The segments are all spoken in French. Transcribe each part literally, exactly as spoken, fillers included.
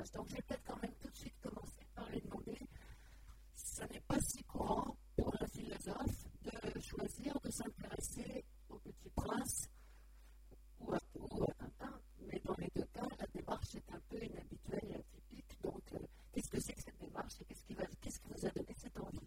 l'âge. Donc, je vais peut-être quand même tout de suite commencer par les demander. Ça n'est pas si courant pour un philosophe de choisir de s'intéresser au Petit Prince ou à, ou à Tintin, mais dans les deux cas, la démarche est un peu inhabituelle et atypique. Donc, euh, qu'est-ce que c'est que cette démarche et qu'est-ce qui, va, qu'est-ce qui vous a donné cette envie?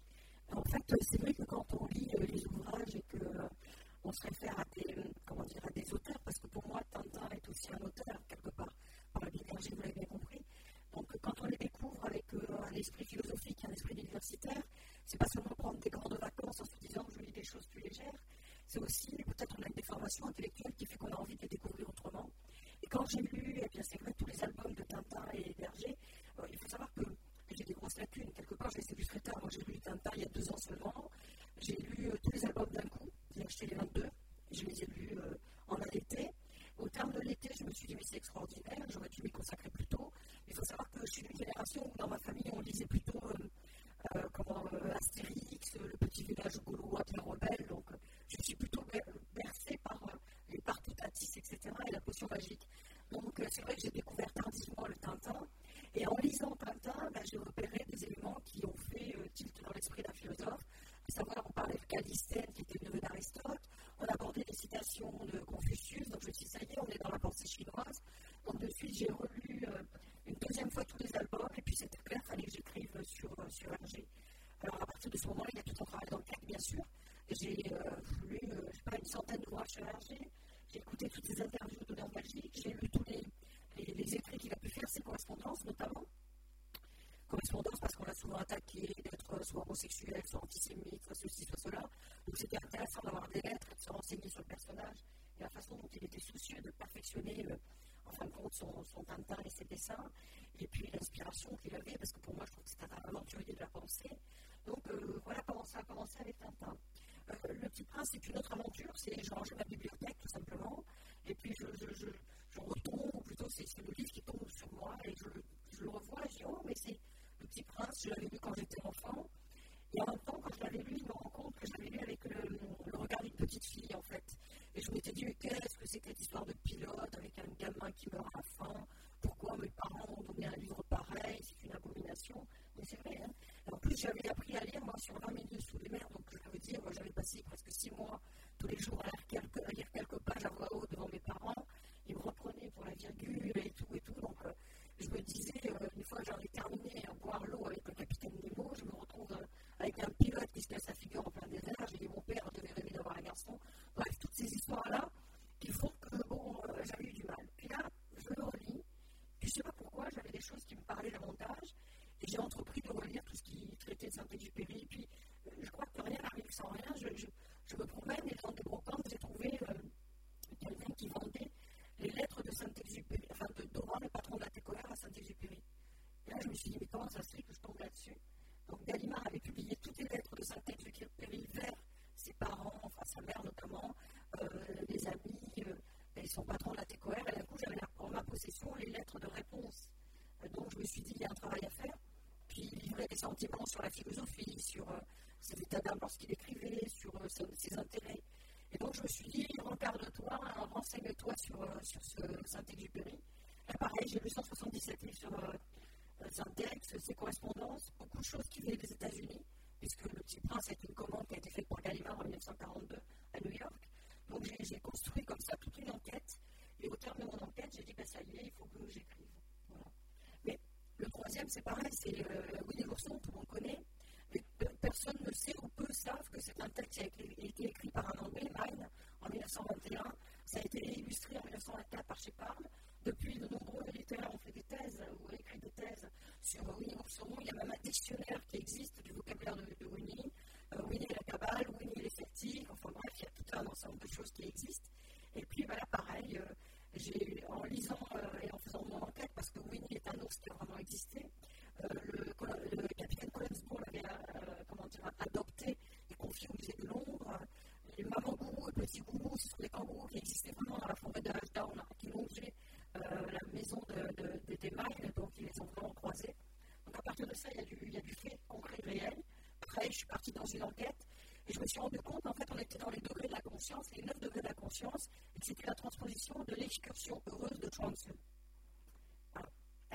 En fait, c'est vrai que quand on lit euh, les ouvrages et qu'on euh, se réfère à des, comment dire, à des auteurs, parce que pour moi, Tintin est aussi un auteur, quelque part, par l'énergie, vous l'avez bien compris. Donc, quand on les découvre avec euh, un esprit philosophique, un esprit universitaire, c'est pas seulement prendre des grandes vacances en se disant je lis des choses plus légères, c'est aussi peut-être on a une déformation intellectuelle qui fait qu'on a envie de les découvrir autrement. Et quand j'ai lu, eh bien c'est vrai, tous les albums de Tintin et Berger, euh, il faut savoir que j'ai des grosses lacunes. Quelque part, je les ai lus très tard. Moi, j'ai lu Tintin il y a deux ans seulement. J'ai lu euh, tous les albums d'un coup. J'ai acheté les vingt-deux. Je les ai lus euh, en un été. Au terme de l'été, je me suis dit, mais c'est extraordinaire. J'aurais dû m'y consacrer plus tôt. Il faut savoir que je suis d'une génération où, dans ma famille, on lisait plutôt euh, euh, comment, euh, Astérix, euh, le petit village gaulois bien rebelle. Donc, euh, je suis plutôt bercée par euh, les Partoutatis, et cetera, et la potion magique. Donc, euh, c'est vrai que j'ai découvert tardivement le Tintin. Et en lisant Tintin, ben, j'ai repéré des éléments qui ont fait euh, tilt dans l'esprit d'un philosophe. À savoir, on parlait de Callisthène, qui était le neveu d'Aristote. On abordait des citations de Confucius. Donc, je me suis dit, ça y est, on est dans la pensée chinoise. Donc, de suite, j'ai relu euh, une deuxième fois tous les albums. Et puis, c'était clair, il fallait que j'écrive sur, euh, sur Hergé. Alors, à partir de ce moment-là, il y a tout un travail d'enquête, bien sûr. J'ai euh, lu, euh, je sais pas, une centaine d'ouvrages sur Hergé. J'ai écouté toutes les interviews données en Belgique. J'ai lu tous les, les, les écrits qu'il a pu faire, ses correspondances notamment. Correspondance parce qu'on l'a souvent attaqué d'être soit homosexuel, soit antisémite, soit ceci, soit cela. Donc c'était intéressant d'avoir des lettres et de se renseigner sur le personnage et la façon dont il était soucieux de perfectionner euh, en fin de compte son, son Tintin et ses dessins. Et puis l'inspiration qu'il avait, parce que pour moi je trouve que c'est un aventurier de la pensée. Donc euh, voilà comment ça a commencé avec Tintin. Euh, le Petit Prince, c'est une autre aventure, c'est je rangeais ma bibliothèque tout simplement. Et puis je, je, je, je retombe, ou plutôt c'est, c'est le livre qui tombe sur moi et je, je le revois et je dis oh mais c'est le Petit Prince, je l'avais lu quand j'étais enfant. Et en même temps, quand je l'avais lu, je me rends compte que je l'avais lu avec le, le regard d'une petite fille en fait. Et je m'étais dit mais qu'est-ce que c'est que cette histoire de pilote avec un gamin qui meurt à la fin? Pourquoi mes parents ont donné un livre pareil? C'est une abomination. Mais c'est vrai, hein. Et en plus, j'avais appris à lire moi sur vingt minutes sous les mers, donc je veux dire, moi j'avais passé presque six mois tous les jours à lire quelques, à lire quelques pages à voix haute devant mes parents. Ils me reprenaient pour la virgule et tout et tout. Donc euh, je me disais, euh, une fois que j'en ai terminé à boire l'eau avec le capitaine Nemo, je me retrouve euh, avec un pilote qui se casse sa figure en plein désert. J'ai dit, mon père devait rêver d'avoir un garçon. Bref, toutes ces histoires-là qui font que, bon, euh, j'avais eu du mal. Puis là, je le relis. Puis je ne sais pas pourquoi, j'avais des choses qui me parlaient davantage. Et j'ai entrepris de relire tout ce qui traitait de Saint-Exupéry. Puis euh, je crois que rien n'arrive sans rien. Je, je, je me promène et dans des brocantes, j'ai trouvé euh, quelqu'un qui vendait les lettres de Saint-Exupéry, enfin de Doran, le patron de la Técoère, à Saint-Exupéry. Et là, je me suis dit, mais comment ça se fait que je tombe là-dessus? Donc Gallimard avait publié toutes les lettres de Saint-Exupéry vers ses parents, enfin sa mère notamment, euh, les amis, euh, et son patron de la Técoère. Et d'un coup, j'avais en ma possession les lettres de réponse. Euh, donc je me suis dit, il y a un travail à faire. Puis il livrait des sentiments sur la philosophie, sur euh, ses états d'âme lorsqu'il écrivait, sur euh, ses, ses intérêts. Et donc je me suis dit, regarde-toi, renseigne-toi sur, euh, sur ce Saint-Exupéry. Et pareil, j'ai lu cent soixante-dix-sept livres sur euh, Saint-Ex, ses correspondances, beaucoup de choses qui venaient des États-Unis, puisque Le Petit Prince est une commande qui a été faite par Gallimard en dix-neuf cent quarante-deux à New York. Donc j'ai, j'ai construit comme ça toute une enquête. Et au terme de mon enquête, j'ai dit, ben, ça y est, il faut que j'écrive. Voilà. Mais le troisième, c'est pareil, c'est euh, Winnie l'ourson, tout le monde connaît. Mais personne ne sait ou peu savent que c'est un texte qui a été, été écrit par un Anglais, Mine, en dix-neuf cent vingt et un. Ça a été illustré en dix-neuf cent vingt-quatre par Shepard. Depuis, de nombreux littéraires ont fait des thèses ou écrit des thèses sur Winnie l'ourson. Il y a même un dictionnaire qui existe du vocabulaire de, de Winnie. Euh, Winnie et la cabale, Winnie et les fertiles. Enfin bref, il y a tout un ensemble de choses qui existent. Et puis, voilà, pareil, euh, j'ai, en lisant euh, et en faisant mon enquête, parce que Winnie est un ours qui a vraiment existé, euh, le, le capitaine Collinsbourg l'avait euh, comment dire, adopté et confié au musée de Londres. Les mamans gourous et petits gourous, ce sont des kangourous qui existaient vraiment dans la forêt de Ashdown, qui longeaient euh, la maison de, de, de, des Mines, donc ils les ont vraiment croisés. Donc à partir de ça, il y a du, il y a du fait concret réel. Après, je suis partie dans une enquête et je me suis rendu compte, en fait, on était dans les degrés de la conscience, les neuf degrés de la conscience, et que c'était la transposition de l'excursion heureuse de Chuang Tzu. Alors,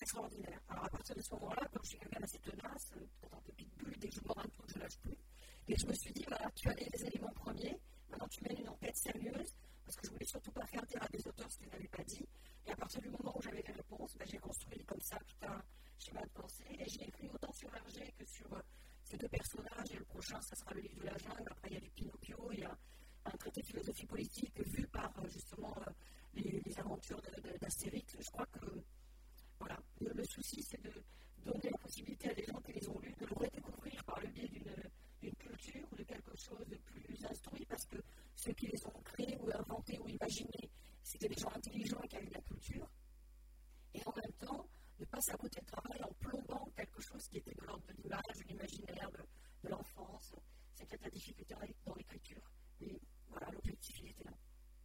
extraordinaire. Alors à partir de ce moment-là, comme je suis quelqu'un assez tenace, quand un peu pitbull, dès que je mords un truc, je ne lâche plus. Et je me suis dit, voilà, tu as les éléments premiers, maintenant tu mènes une enquête sérieuse, parce que je ne voulais surtout pas faire taire à des auteurs ce qu'ils n'avaient pas dit. Et à partir du moment où j'avais les réponses, ben, j'ai construit comme ça tout un schéma de pensée. Et j'ai écrit autant sur Hergé que sur euh, ces deux personnages. Et le prochain, ça sera le livre de la jungle. Après, il y a du Pinocchio, il y a un traité de philosophie politique vu par euh, justement euh, les, les aventures d'Astérix. Je crois que voilà, le, le souci, c'est de donner la possibilité à des gens qui les ont lus de le redécouvrir par le biais d'une d'une culture ou de quelque chose de plus instruit, parce que ceux qui les ont créés ou inventés ou imaginés, c'était des gens intelligents et qui avaient de la culture. Et en même temps, ne pas saboter le travail en plombant quelque chose qui était de l'ordre de l'image, de l'imaginaire, de, de l'enfance. C'est peut-être la difficulté dans l'écriture. Mais voilà, l'objectif, il était là.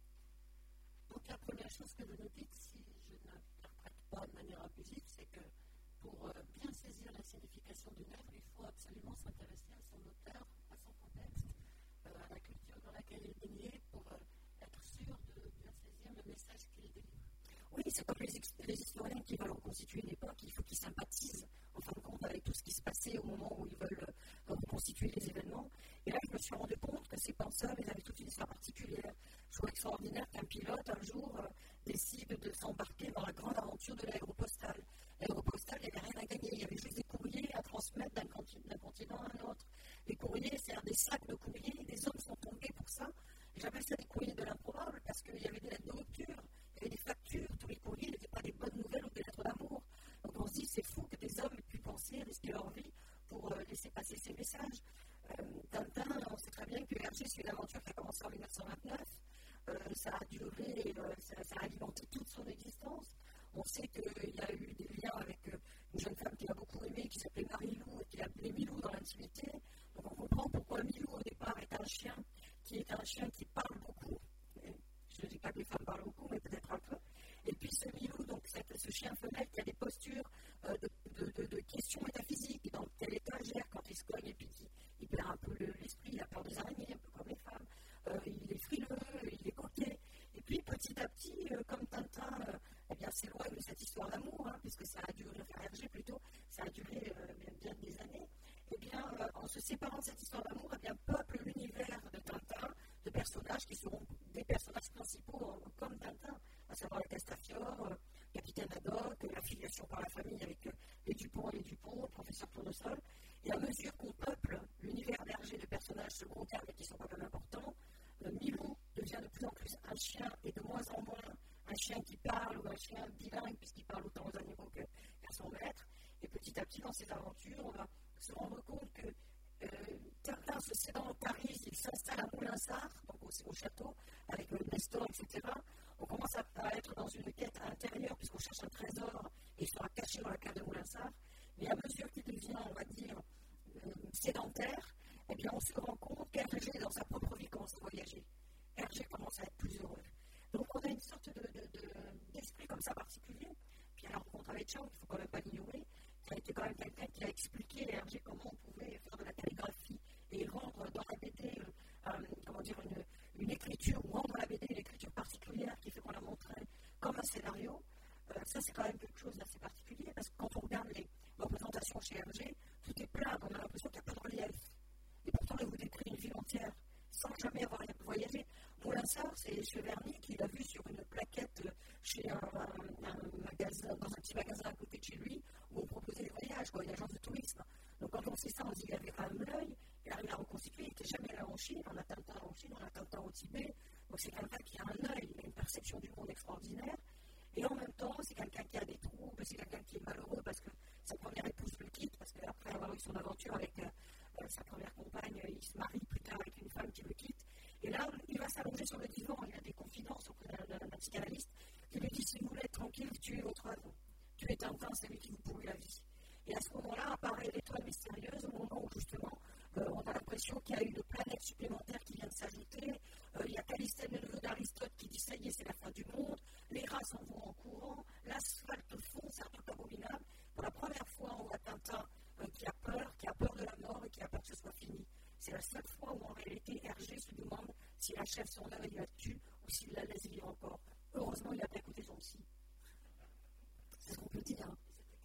Donc la première chose que je me dis, si je n'interprète pas de manière abusive, c'est que pour euh, bien saisir la signification d'une œuvre, il faut absolument s'intéresser à son auteur, à son contexte, euh, à la culture dans laquelle il est baigné, pour euh, être sûr de bien saisir le message qu'il délivre. Oui, c'est comme les, les historiens qui veulent reconstituer une époque, il faut qu'ils sympathisent, en fin de compte, avec tout ce qui se passait au moment où ils veulent euh, reconstituer les événements. Et là, je me suis rendu compte que ces penseurs, ils avaient toute une histoire particulière. Je trouve extraordinaire qu'un pilote, un jour, euh, décide de s'embarquer dans la grande aventure de l'aéropostale. L'aéropostale, il n'y avait rien à gagner, il y avait juste des courriers à transmettre d'un continent, continent à un autre. Les courriers, c'est des sacs de courriers, et des hommes sont tombés pour ça. Et j'appelle ça des courriers de l'improbable, parce qu'il y avait des lettres de rupture, il y avait des factures, tous les courriers n'étaient pas des bonnes nouvelles ou des lettres d'amour. Donc on se dit, c'est fou que des hommes aient pu penser, risquer leur vie pour euh, laisser passer ces messages. Euh, Tintin, on sait très bien que Hergé, c'est une aventure qui a commencé en mille neuf cent vingt-neuf. Euh, ça a duré, euh, ça, ça a alimenté toute son existence. On sait qu'il y a eu des liens avec euh, une jeune femme qu'il a beaucoup aimée, qui s'appelait Marie-Lou, et qu'il a appelé Milou dans l'intimité. Donc on comprend pourquoi Milou, au départ, est un chien qui est un chien qui parle beaucoup. Et je ne dis pas que les femmes parlent beaucoup, mais peut-être un peu. Et puis ce Milou, donc c'est ce chien femelle qui a des postures euh, de, de, de, de questions métaphysiques, dans quel état gère quand il se cogne et puis qui il perd un peu l'esprit, il a peur des araignées, un peu comme les femmes. Euh, il est frileux, il est coquet. Et puis petit à petit, euh, comme Tintin euh, eh bien, s'éloigne de cette histoire d'amour, hein, puisque ça a duré, enfin Hergé plutôt, ça a duré euh, bien, bien des années, et bien euh, en se séparant de cette histoire d'amour, eh bien peuple l'univers de Tintin, de personnages qui seront des personnages principaux euh, comme Tintin, à savoir le Castafiore, euh, Capitaine Haddock, la filiation par la famille avec euh, les Dupont et les Dupont, le professeur Tournesol. Et à mesure qu'on peuple l'univers d'Hergé de personnages secondaires mais qui sont quand même importants, euh, Milou devient de plus en plus un chien et de moins en moins un chien qui parle ou un chien bilingue puisqu'il parle autant aux animaux que, qu'à son maître. Et petit à petit, dans ses aventures, on va se rendre compte que euh, Tintin se sédentarise, il s'installe à Moulinsart, donc au, au château, avec euh, Nestor, et cetera. On commence à, à être dans une quête intérieure puisqu'on cherche un trésor et il sera caché dans la cave de Moulinsart. Mais à mesure qu'il devient, on va dire, euh, sédentaire, eh bien, on se rend compte qu'Hergé, dans sa propre vie, commence à voyager. Hergé commence à être plus heureux. Donc, on a une sorte de, de, de, d'esprit comme ça particulier. Puis, à la rencontre avec Chang, il ne faut quand même pas l'ignorer, qui a été quand même quelqu'un qui a expliqué à Hergé comment on pouvait faire de la calligraphie et rendre dans la B D, euh, euh, comment dire, une, une écriture, ou rendre la B D une écriture particulière qui fait qu'on la montrait comme un scénario. Euh, ça, c'est quand même quelque chose d'assez particulier, parce que quand on regarde les représentations chez Hergé, tout est plat, on a l'impression qu'il n'y a pas de relief. Et pourtant, il vous décrit une ville entière, sans jamais avoir voyagé. Moulinsart, c'est Cheverny qui l'a vu sur une plaquette chez un, un, un magasin, dans un petit magasin à côté de chez lui, où on proposait des voyages, quoi, une agence de tourisme. Donc quand on sait ça, on se dit qu'il avait quand même l'œil, il arrive à reconstituer, il n'était jamais là en Chine, on a Tintin en Chine, on a Tintin au Tibet. Donc c'est quelqu'un qui a un œil, il a une perception du monde extraordinaire. Et en même temps, c'est quelqu'un qui a des troubles, c'est quelqu'un qui est malheureux parce que sa première épouse le quitte, parce qu'après avoir eu son aventure avec euh, euh, sa première compagne, il se marie plus tard avec une femme qui le quitte. Et là, il va s'allonger sur le divan, il a des confidences auprès d'un, d'un, d'un psychanalyste qui lui dit, si vous voulez être tranquille, tuez votre œuvre. Tuez Tintin, c'est lui qui vous pourrit la vie. Et à ce moment-là, apparaît l'étoile mystérieuse, au moment où justement, euh, on a l'impression qu'il y a une planète supplémentaire qui vient de s'ajouter. Euh, il y a Callisthène, le neveu d'Aristote, qui dit, ça y est, c'est la fin du monde. Les rats s'en vont en courant, l'asphalte fond, c'est un truc abominable. Pour la première fois, on voit Tintin euh, qui a peur, qui a peur de la mort et qui a peur que ce soit fini. C'est la seule fois où en réalité Hergé se demande s'il achève son œuvre et il la tue ou s'il la laisse vivre encore. Heureusement, il a bien écouté son psy. C'est ce qu'on peut dire. Hein.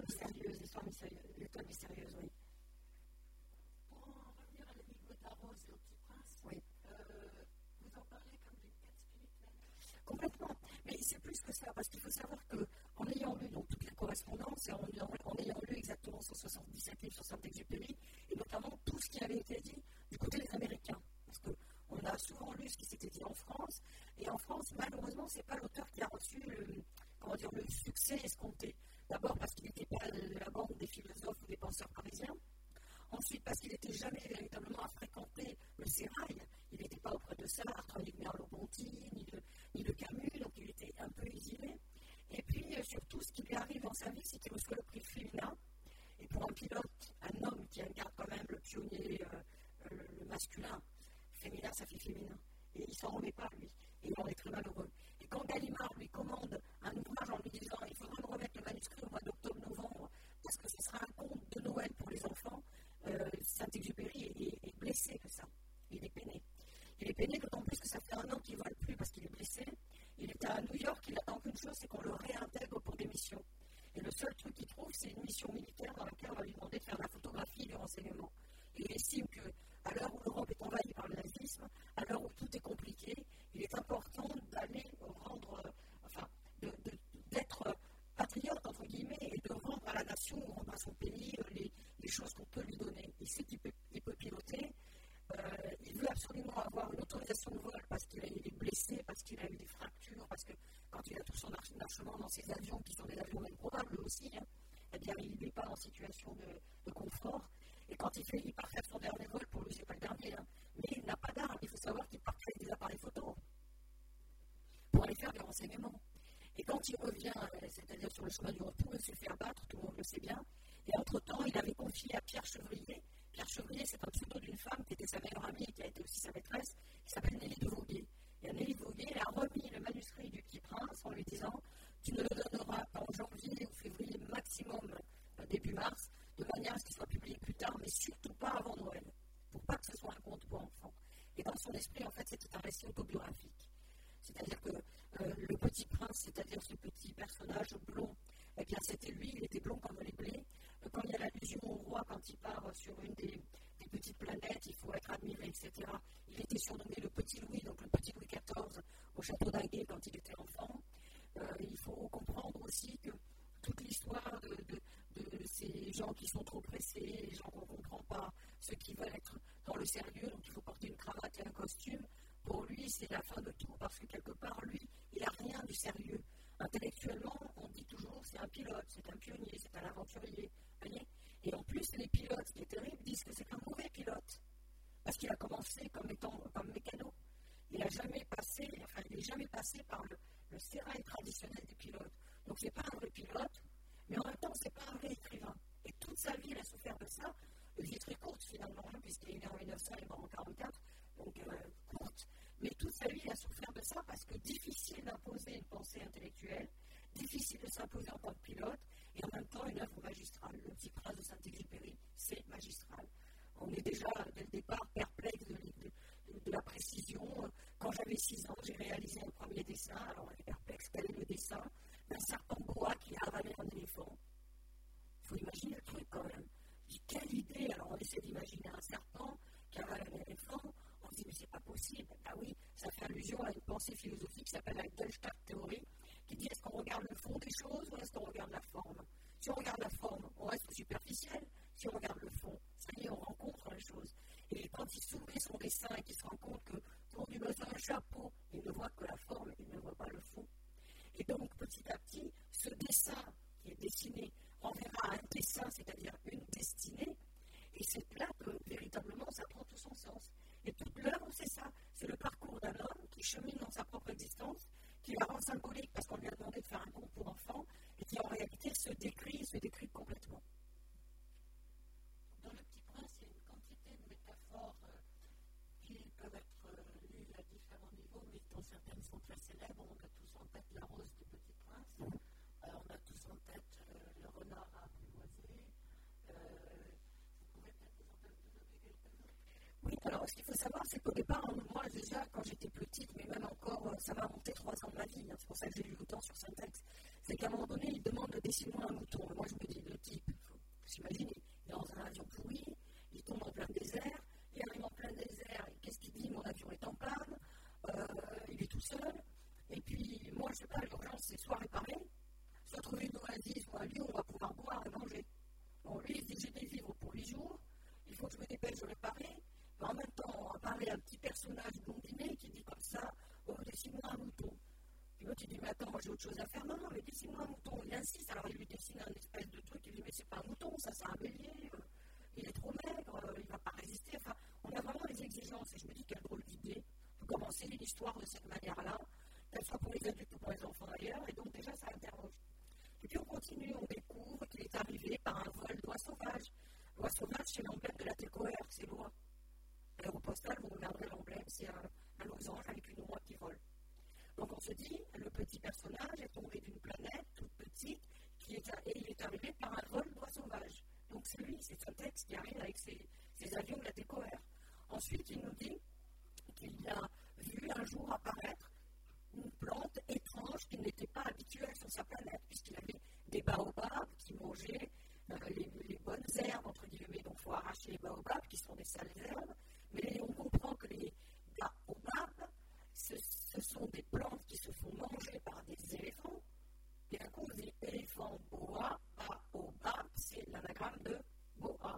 mystérieuse, l'histoire mystérieuse, l'étoile mystérieuse, oui. Pour en revenir à l'énigme d'Arros et au Petit Prince, oui. euh, vous en parlez comme d'une quête spirituelle. Complètement. Mais c'est plus que ça, parce qu'il faut savoir qu'en ayant lu donc, toutes les correspondances et en, en, en ayant lu exactement cent soixante-dix-sept livres sur Saint-Exupéry, et notamment tout ce qui avait été dit du côté des Américains, parce qu'on a souvent lu ce qui s'était dit en France, et en France, malheureusement, ce n'est pas l'auteur qui a reçu le, comment dire, le succès escompté. D'abord parce qu'il n'était pas la bande des philosophes ou des penseurs parisiens. Ensuite, parce qu'il n'était jamais véritablement à fréquenter le sérail. Il n'était pas auprès de Sartre, ni de Merleau-Ponty, ni de, ni de Camus, donc il était un peu exilé. Et puis, euh, surtout, ce qui lui arrive en service, c'est qu'il reçoit le prix féminin. Et pour un pilote, un homme qui incarne quand même le pionnier, euh, euh, le masculin, féminin, ça fait féminin. Et il ne s'en remet pas, lui. Et il en est très malheureux. Et quand Gallimard lui commande un ouvrage en lui disant « il faudra me remettre le manuscrit au mois d'octobre-novembre, parce que ce sera un conte de Noël pour les enfants », Euh, Saint-Exupéry est, est, est blessé de ça. Il est peiné. Il est peiné d'autant plus que ça fait un an qu'il ne vole plus parce qu'il est blessé. Il est à New York, il attend qu'une chose, c'est qu'on le réintègre pour des missions. Et le seul truc qu'il trouve, c'est une mission militaire dans laquelle on va lui demander de faire la photographie du renseignement. Et il estime qu'à l'heure où l'Europe est envahie par le nazisme, à l'heure où tout est compliqué, il est important d'aller rendre, euh, enfin, de, de, d'être patriote, entre guillemets, et de rendre à la nation, rendre à son pays euh, les les choses qu'on peut lui donner. Il sait qu'il peut, il peut piloter. Euh, il veut absolument avoir une autorisation de vol parce qu'il a, il est blessé, parce qu'il a eu des fractures, parce que quand il a tout son armement dans ses avions, qui sont des avions improbables aussi, hein, eh bien, il n'est pas en situation de, de confort. Et quand il, fait, il part faire son dernier vol, pour lui, c'est pas le dernier, hein, mais il n'a pas d'armes. Il faut savoir qu'il part avec des appareils photo pour aller faire des renseignements. Et quand il revient, c'est-à-dire sur le chemin du retour, il se fait abattre, tout le monde le sait bien. Et entre-temps, il avait confié à Pierre Chevrier. Pierre Chevrier, c'est un pseudo d'une femme qui était sa meilleure amie et qui a été aussi sa maîtresse, qui s'appelle Nelly de Voguet. Et Nelly de Voguet, elle a remis le manuscrit du Petit Prince en lui disant « Tu ne le donneras qu'en janvier ou février maximum, début mars, de manière à ce qu'il soit publié plus tard, mais surtout pas avant Noël, pour pas que ce soit un conte pour enfants. » Et dans son esprit, en fait, c'était un récit autobiographique. C'est-à-dire que euh, le Petit Prince, c'est-à-dire ce petit personnage blond, eh bien, c'était lui, il était blond comme les blés. Quand il y a l'allusion au roi, quand il part sur une des, des petites planètes, il faut être admiré, et cetera. Il était surnommé le Petit Louis, donc le Petit Louis quatorze, au château d'Aguet quand il était enfant. Euh, il faut comprendre aussi que toute l'histoire de, de, de ces gens qui sont trop pressés, les gens qu'on ne comprend pas, ceux qui veulent être dans le sérieux, donc il faut porter une cravate et un costume, pour lui, c'est la fin de tout, parce que quelque part, lui, il n'a rien du sérieux. Intellectuellement, on dit toujours c'est un pilote, c'est un pionnier, c'est un aventurier. Voyez. Et en plus, les pilotes, ce qui est terrible, disent que c'est un mauvais pilote. Parce qu'il a commencé comme étant comme mécano. Il n'a jamais passé, enfin, il n'est jamais passé par le, le sérail traditionnel des pilotes. Donc, ce n'est pas un vrai pilote, mais en même temps, ce n'est pas un vrai écrivain. Et toute sa vie, il a souffert de ça. Une vie très courte, finalement, hein, puisqu'il est né en mille neuf cents, il est mort en quarante-quatre, donc euh, courte. Mais toute sa vie, il a souffert de ça parce que difficile d'imposer une pensée intellectuelle, difficile de s'imposer en tant que pilote, et en même temps une œuvre magistrale. Le Petit Prince de Saint-Exupéry, c'est magistral. On est déjà, dès le départ, perplexe de, de, de, de la précision. Quand j'avais six ans, j'ai réalisé un premier dessin. Alors, on est perplexe, quel est le dessin d'un serpent boa qui a avalé un éléphant. Il faut imaginer le truc quand même. Je dis, quelle idée! Alors, on essaie d'imaginer un serpent qui avale un éléphant. On se dit, mais c'est pas possible. Ah oui, ça fait allusion à une pensée philosophique qui s'appelle la Gestalt-théorie, qui dit est-ce qu'on regarde le fond des choses ou est-ce qu'on regarde la forme? Si on regarde la forme, on reste superficiel. Si on regarde le fond, ça y est, on rencontre les choses. Et quand il soumet son dessin et qu'il se rend compte que pour lui mettre un chapeau, il ne voit que la forme, il ne voit pas le fond. Et donc, petit à petit, ce dessin qui est dessiné renverra à un dessin, c'est-à-dire une destinée. Et c'est là que, véritablement, ça prend tout son sens. Et toute l'œuvre, c'est ça. C'est le parcours d'un homme qui chemine dans sa propre existence, qui la rend symbolique parce qu'on lui a demandé de faire un conte pour enfants, et qui en réalité se décrit, se décrit complètement. Dans Le Petit Prince, il y a une quantité de métaphores euh, qui peuvent être euh, lues à différents niveaux, mais dont certaines sont très célèbres. On a tous en tête la rose du Petit Prince, euh, on a tous en tête euh, le renard à apprivoiser. Euh, vous pouvez peut-être nous en donner quelques-uns? Oui, alors ce qu'il faut savoir, c'est qu'au départ, moi déjà, quand j'étais petite, mais même encore, ça m'a monté trois ans de ma vie, hein, c'est pour ça que j'ai lu autant sur Saint-Ex, c'est qu'à un moment donné, il demande de dessiner un mouton. Moi, je me dis, le type, il faut s'imaginer, il est dans un avion pourri, il tombe en plein désert, il arrive en plein désert, et qu'est-ce qu'il dit? Mon avion est en panne, euh, il est tout seul, et puis moi, je ne sais pas, l'urgence, c'est soit réparer, soit trouver une oasis ou un lieu où on va pouvoir boire et manger. Bon, lui, il dit, j'ai des vivres pour huit jours, il faut que je me dépêche de réparer, mais en même temps, on apparaît un petit personnage blondiné qui dit comme ça, oh, dessine-moi un mouton. Puis l'autre, il dit, mais attends, moi j'ai autre chose à faire. Non, non, mais dessine-moi un mouton. Il insiste, alors il lui dessine un espèce de truc, il dit, mais c'est pas un mouton, ça c'est un bélier, euh, il est trop maigre, euh, il va pas résister. Enfin, on a vraiment des exigences, et je me dis, quelle drôle d'idée de commencer l'histoire de cette manière-là, qu'elle soit pour les adultes ou pour les enfants d'ailleurs, et donc déjà ça interroge. Et puis on continue, on découvre qu'il est arrivé par un vol d'oies sauvages. L'oie sauvage, c'est l'emblème de la Técoère, c'est l'oie. L'aéropostale, vous regarderez l'emblème, c'est un, un losange avec une oie qui vole. Donc on se dit, le petit personnage est tombé d'une planète toute petite qui est à, et il est arrivé par un vol d'oie sauvage. Donc c'est lui, c'est un texte qui arrive avec ses, ses avions de la Técoère. Ensuite, il nous dit qu'il a vu un jour apparaître une plante étrange qui n'était pas habituelle sur sa planète, puisqu'il avait des baobabs qui mangeaient euh, les, les bonnes herbes, entre guillemets. Donc il faut arracher les baobabs, qui sont des sales herbes, mais on comprend que les baobabs, ce, ce sont des plantes qui se font manger par des éléphants. Et d'un coup, on dit éléphant, boa, baobab, c'est l'anagramme de boa.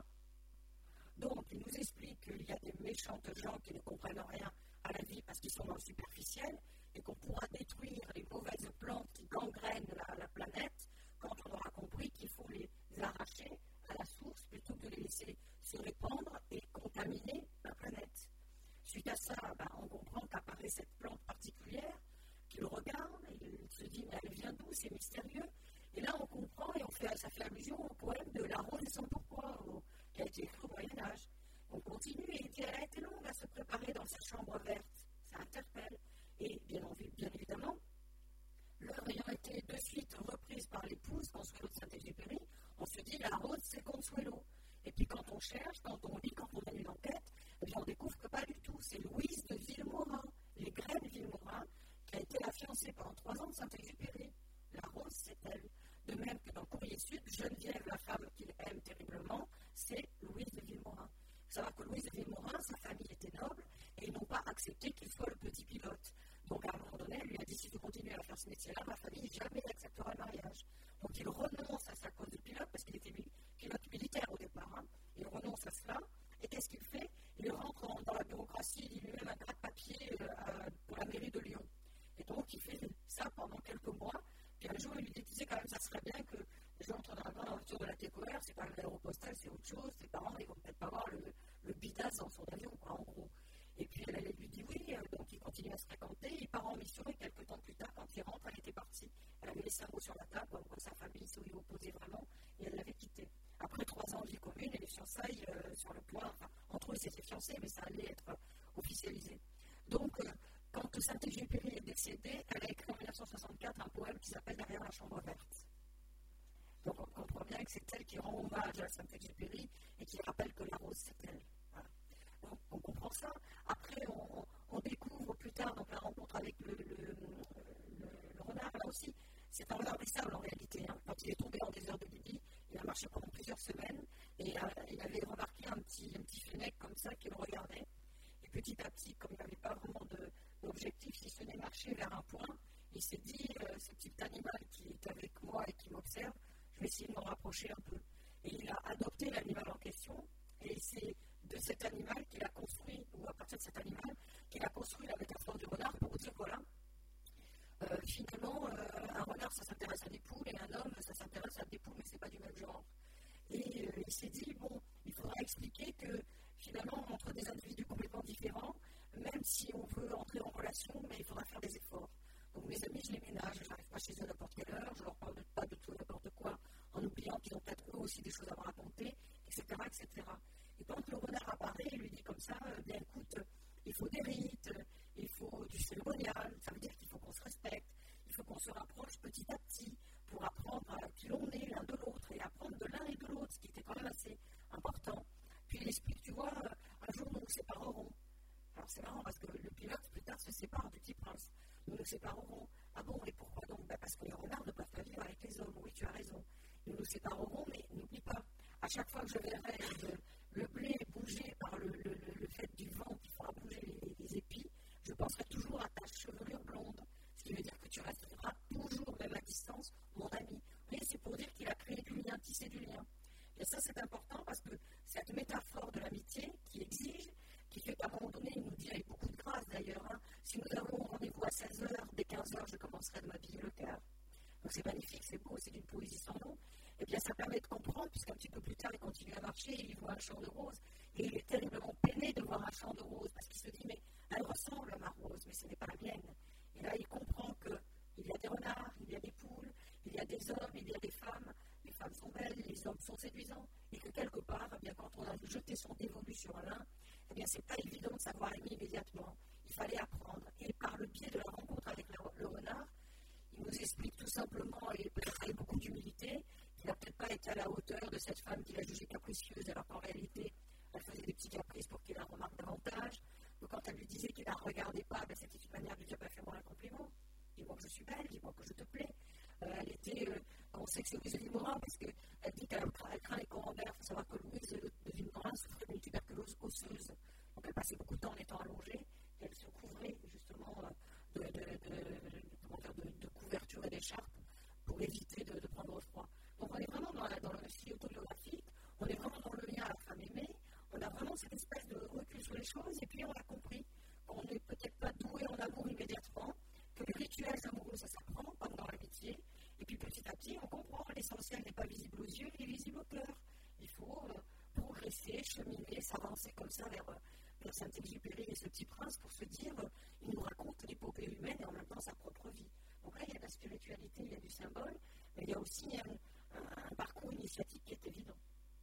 Donc, il nous explique qu'il y a des méchantes gens qui ne comprennent rien à la vie parce qu'ils sont dans le superficiel et qu'on pourra détruire les mauvaises plantes qui gangrènent la, la planète quand on aura compris qu'il faut les arracher à la source plutôt que de les laisser se répandre et contaminer la planète. Suite à ça, ben, on comprend qu'apparaît cette plante particulière qu'il regarde et il se dit mais elle vient d'où, c'est mystérieux. Et là on comprend et on fait, ça fait allusion au poème de La Rose et son pourquoi au, qui a été écrit au Moyen-Âge. On continue et il dit elle a été longue à se préparer dans sa chambre verte. Ça interpelle. Et bien, bien évidemment, l'œuvre ayant été de suite reprise par l'épouse Consuelo de Saint-Exupéry, on se dit la rose c'est Consuelo. Et puis quand on cherche, quand on lit, quand on a une enquête, eh bien on découvre que pas du tout. C'est Louise de Villemorin, les Graines Villemorin, qui a été la fiancée pendant trois ans de Saint-Exupéry. La rose c'est elle. De même que dans le Courrier Sud, Geneviève, la femme qu'il aime terriblement, c'est Louise de Villemorin. Il faut savoir que Louise de Villemorin, sa famille était noble et ils n'ont pas accepté qu'il soit le petit pilote. Donc à un moment donné, elle lui a dit si tu continues à faire ce métier-là, ma famille jamais n'acceptera le mariage. Donc il renonce à sa cause de pilote parce qu'il était pilote militaire au départ. Hein. Il renonce à cela. Et qu'est-ce qu'il fait? Il rentre en, dans la bureaucratie, il lui-même un gratte-papier euh, pour la mairie de Lyon. Et donc il fait ça pendant quelques mois. Puis un jour, il lui disait quand même ça serait bien que j'entre dans la grande aventure de la Técoère, c'est pas l'aéropostale, c'est autre chose. Ses parents, ils vont peut-être pas voir le, le bidas dans son avion, quoi, en gros. Et puis elle, elle lui dit oui, donc il continue à se fréquenter, il part en mission et quelques temps plus tard, quand il rentre, elle était partie. Elle avait laissé un mot sur la table, comme quoi sa famille s'y opposait vraiment, et elle l'avait quitté. Après trois ans de vie commune et les fiançailles euh, sur le point, enfin, entre eux ils s'étaient fiancés, mais ça allait être euh, officialisé. Donc, euh, quand Saint-Exupéry est décédé, elle a écrit en mille neuf cent soixante-quatre un poème qui s'appelle Derrière la chambre verte. Donc on comprend bien que c'est elle qui rend hommage à Saint-Exupéry et qui rappelle que la rose c'est elle. Voilà. Donc on comprend ça. Après on, on découvre plus tard donc, la rencontre avec le, le, le, le renard, là aussi, c'est un renard des sables en réalité. Hein. Quand il est tombé en désert de Libye, il a marché pendant plusieurs semaines et euh, il avait remarqué un petit, un petit fennec comme ça qui le regardait. Et petit à petit, comme il n'avait pas vraiment de, d'objectif, si ce n'est marcher vers un point, il s'est dit, euh, ce petit animal qui est avec moi et qui m'observe, je vais essayer de m'en rapprocher un peu. Et il a adopté l'animal en question, et c'est de cet animal qu'il a construit, ou à partir de cet animal, qu'il a construit la métaphore du renard pour vous dire, voilà, euh, finalement, euh, un renard, ça s'intéresse à des poules, et un homme, ça s'intéresse à des poules, mais ce n'est pas du même genre. Et euh, il s'est dit, bon, il faudra expliquer que, finalement, entre des individus complètement différents, même si on veut entrer en relation, mais il faudra faire des efforts. Donc mes amis, je les ménage, je n'arrive pas chez eux à n'importe quelle heure, je leur parle pas de tout n'importe quoi, en oubliant qu'ils ont peut-être eux aussi des choses à me raconter, et cetera, et cetera. Et quand le renard apparaît, il lui dit comme ça, euh, bien écoute, il faut des rites, il faut du cérémonial, ça veut dire qu'il faut qu'on se respecte, il faut qu'on se rapproche petit à petit pour apprendre à qui l'on est l'un de l'autre et apprendre de l'un et de l'autre, ce qui était quand même assez important. Puis il explique, tu vois, un jour nous nous séparerons. Alors c'est marrant parce que le pilote plus tard se sépare du petit prince. Nous nous séparerons Ah bon, et pourquoi donc? Ben parce que les renards ne peuvent pas vivre avec les hommes. Oui, tu as raison. Nous nous séparerons, mais n'oublie pas, à chaque fois que je verrai le, le blé bouger par le, le, le, le fait du vent qui fera bouger les, les épis, je penserai toujours à ta chevelure blonde. Ce qui veut dire que tu resteras toujours, même à distance, mon ami. Mais c'est pour dire qu'il a créé du lien, tissé du lien. Et ça, c'est important parce que cette métaphore de l'amitié qui exige, qui fait qu'à un moment donné, il nous dit avec beaucoup de grâce d'ailleurs, hein, si nous avons rendez-vous à seize heures, dès quinze heures, je commencerai de m'habiller le cœur. Donc c'est magnifique, c'est beau, c'est d'une poésie sans nom. Eh bien, ça permet de comprendre, puisqu'un petit peu plus tard, il continue à marcher, il voit un champ de roses, et il est terriblement peiné de voir un champ de roses, parce qu'il se dit, mais elle ressemble à ma rose, mais ce n'est pas la mienne. Et là, il comprend qu'il y a des renards, il y a des poules, il y a des hommes, il y a des femmes, les femmes sont belles, les hommes sont séduisants, et que quelque part, eh bien, quand on a jeté son dévolu sur l'un, eh bien, c'est pas évident de savoir aimer immédiatement. Il fallait apprendre. Et par le biais de la rencontre avec le, le renard, il nous explique tout simplement, et peut-être avec beaucoup d'humilité, qu'il n'a peut-être pas été à la hauteur de cette femme qu'il a jugée capricieuse, alors qu'en réalité, elle faisait des petits caprices pour qu'il la remarque davantage. Donc, quand elle lui disait qu'il ne la regardait pas, ben, c'était une manière de dire, ben, fais-moi un compliment. Dis-moi que je suis belle, dis-moi que je te plais. Euh, elle était, euh, on sait que c'est Louise de Villemorin, parce qu'elle dit qu'elle craint les camemberts. Il faut savoir que Louise de Villemorin souffrait d'une tuberculose osseuse. Donc, elle passait beaucoup de temps en étant allongée, et elle se couvrait justement de, de, de, de, comment dire, de, de couverture et d'écharpe pour éviter de, de prendre froid. Donc, on est vraiment dans, la, dans le style autobiographique, on est vraiment dans le lien à la femme aimée, on a vraiment cette espèce de recul sur les choses, et puis on a compris qu'on n'est peut-être pas doué en amour immédiatement, que les rituels amoureux, ça s'apprend, comme dans l'amitié, et puis petit à petit, on comprend, l'essentiel n'est pas visible aux yeux, il est visible au cœur. Il faut euh, progresser, cheminer, s'avancer comme ça vers, vers Saint-Exupéry et ce petit prince pour se dire, euh, il nous raconte l'épopée humaine et en même temps sa propre vie. Donc là, il y a de la spiritualité, il y a du symbole, mais il y a aussi un, un, un parcours initiatique qui est évident.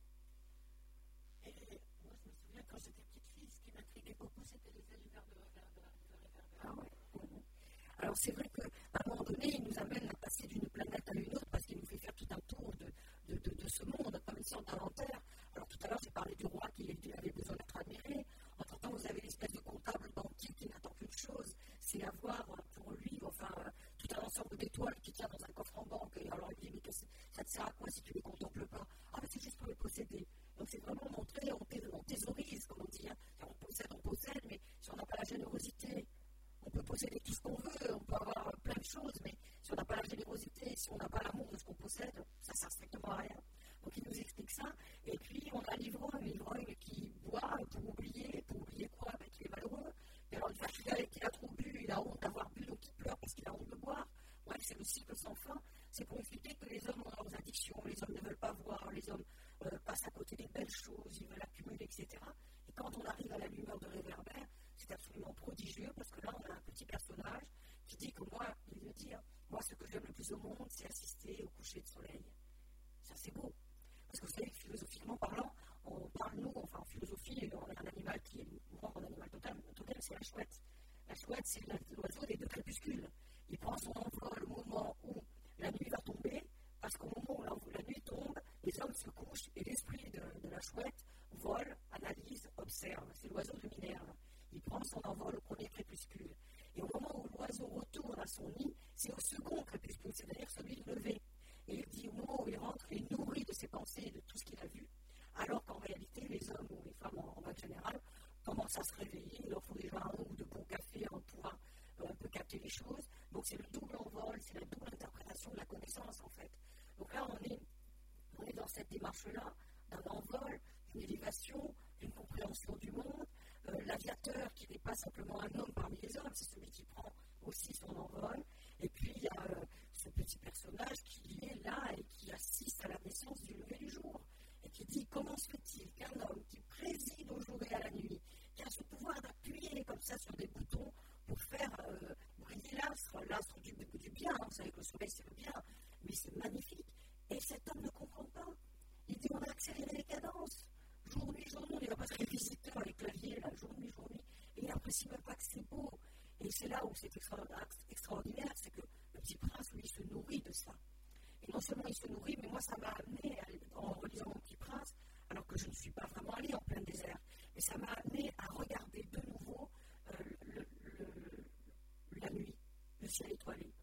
Et moi, je me souviens, quand j'étais petite fille, ce qui m'intriguait beaucoup, c'était les univers de réverbère. Ah ouais. Mmh. Alors c'est vrai qu'à un moment donné, il nous amène à passer d'une planète à une autre parce qu'il nous fait faire tout un tour de, de, de, de ce monde comme une sorte d'inventaire. Alors tout à l'heure, j'ai parlé du roi qui avait besoin d'être admiré. Entre-temps, vous avez l'espèce de comptable banquier qui n'attend qu'une chose, c'est avoir pour lui, enfin, tout un ensemble d'étoiles qui tient dans un coffre en banque. Et alors il dit, mais ça te sert à quoi si tu ne les contemples pas? Ah, mais c'est juste pour les posséder. Donc c'est vraiment montrer, on thésaurise, comme on dit. Hein. On possède, on possède, mais si on n'a pas la générosité, on peut posséder tout ce qu'on veut, on peut avoir plein de choses, mais si on n'a pas la générosité, si on n'a pas l'amour de ce qu'on possède, ça ne sert strictement à rien. Donc il nous explique ça. Et puis on a l'ivrogne, l'ivrogne qui boit pour oublier, pour oublier quoi? Ben, qu'il est malheureux. Et alors celui qui a trop bu, il a honte d'avoir bu, donc il pleure parce qu'il a honte de boire. Bref, c'est le cycle sans fin. C'est pour expliquer que les hommes ont leurs addictions, les hommes ne veulent pas voir, les hommes euh, passent à côté des belles choses, ils veulent accumuler, et cetera. Et quand on arrive à la lumière de réverbère, c'est absolument prodigieux parce que là, on a un petit personnage qui dit que moi, il veut dire, moi, ce que j'aime le plus au monde, c'est assister au coucher de soleil. Ça, c'est beau. Parce que vous savez que philosophiquement parlant, on parle, nous, enfin, en philosophie, on a un animal qui est moi, un animal total, total c'est la chouette. La chouette, c'est l'oiseau des deux crépuscules. Il prend son envol au moment où la nuit va tomber, parce qu'au moment où la, la nuit tombe, les hommes se couchent et l'esprit de, de la chouette vole, analyse, observe. C'est l'oiseau de Minerve. Il prend son envol au premier crépuscule. Et au moment où l'oiseau retourne à son nid, c'est au second crépuscule, c'est-à-dire celui du lever. Et il dit au moment où il rentre, il est nourri de ses pensées et de tout ce qu'il a vu, alors qu'en réalité, les hommes ou les femmes en, en règle générale commencent à se réveiller, il leur faut déjà un ou deux bons cafés avant de pouvoir euh, un peu capter les choses. Donc c'est le double envol, c'est la double interprétation de la connaissance en fait. Donc là, on est, on est dans cette démarche-là, d'un envol, d'une élévation, d'une compréhension du monde. Euh, l'aviateur qui n'est pas simplement un homme parmi les hommes, c'est celui qui prend aussi son envol. Et puis il y a euh, ce petit personnage qui est là et qui assiste à la naissance du lever du jour. Et qui dit comment se fait-il qu'un homme qui préside au jour et à la nuit, qui a ce pouvoir d'appuyer comme ça sur des boutons pour faire euh, briller l'astre, l'astre du, du bien, hein, vous savez que le soleil c'est le bien, mais c'est magnifique. Et cet homme ne comprend pas. Il dit on a accéléré les cadences. Jour, nuit, jour, nuit, il va pas être visiteur avec clavier, là, jour, nuit, jour, nuit. Et il n'apprécie même pas que c'est beau. Et c'est là où c'est extra- extraordinaire, c'est que le petit prince, lui, se nourrit de ça. Et non seulement il se nourrit, mais moi, ça m'a amené, à, en relisant Mon Petit Prince, alors que je ne suis pas vraiment allée en plein désert, mais ça m'a amené à regarder de nouveau euh, le, le, la nuit, le ciel étoilé.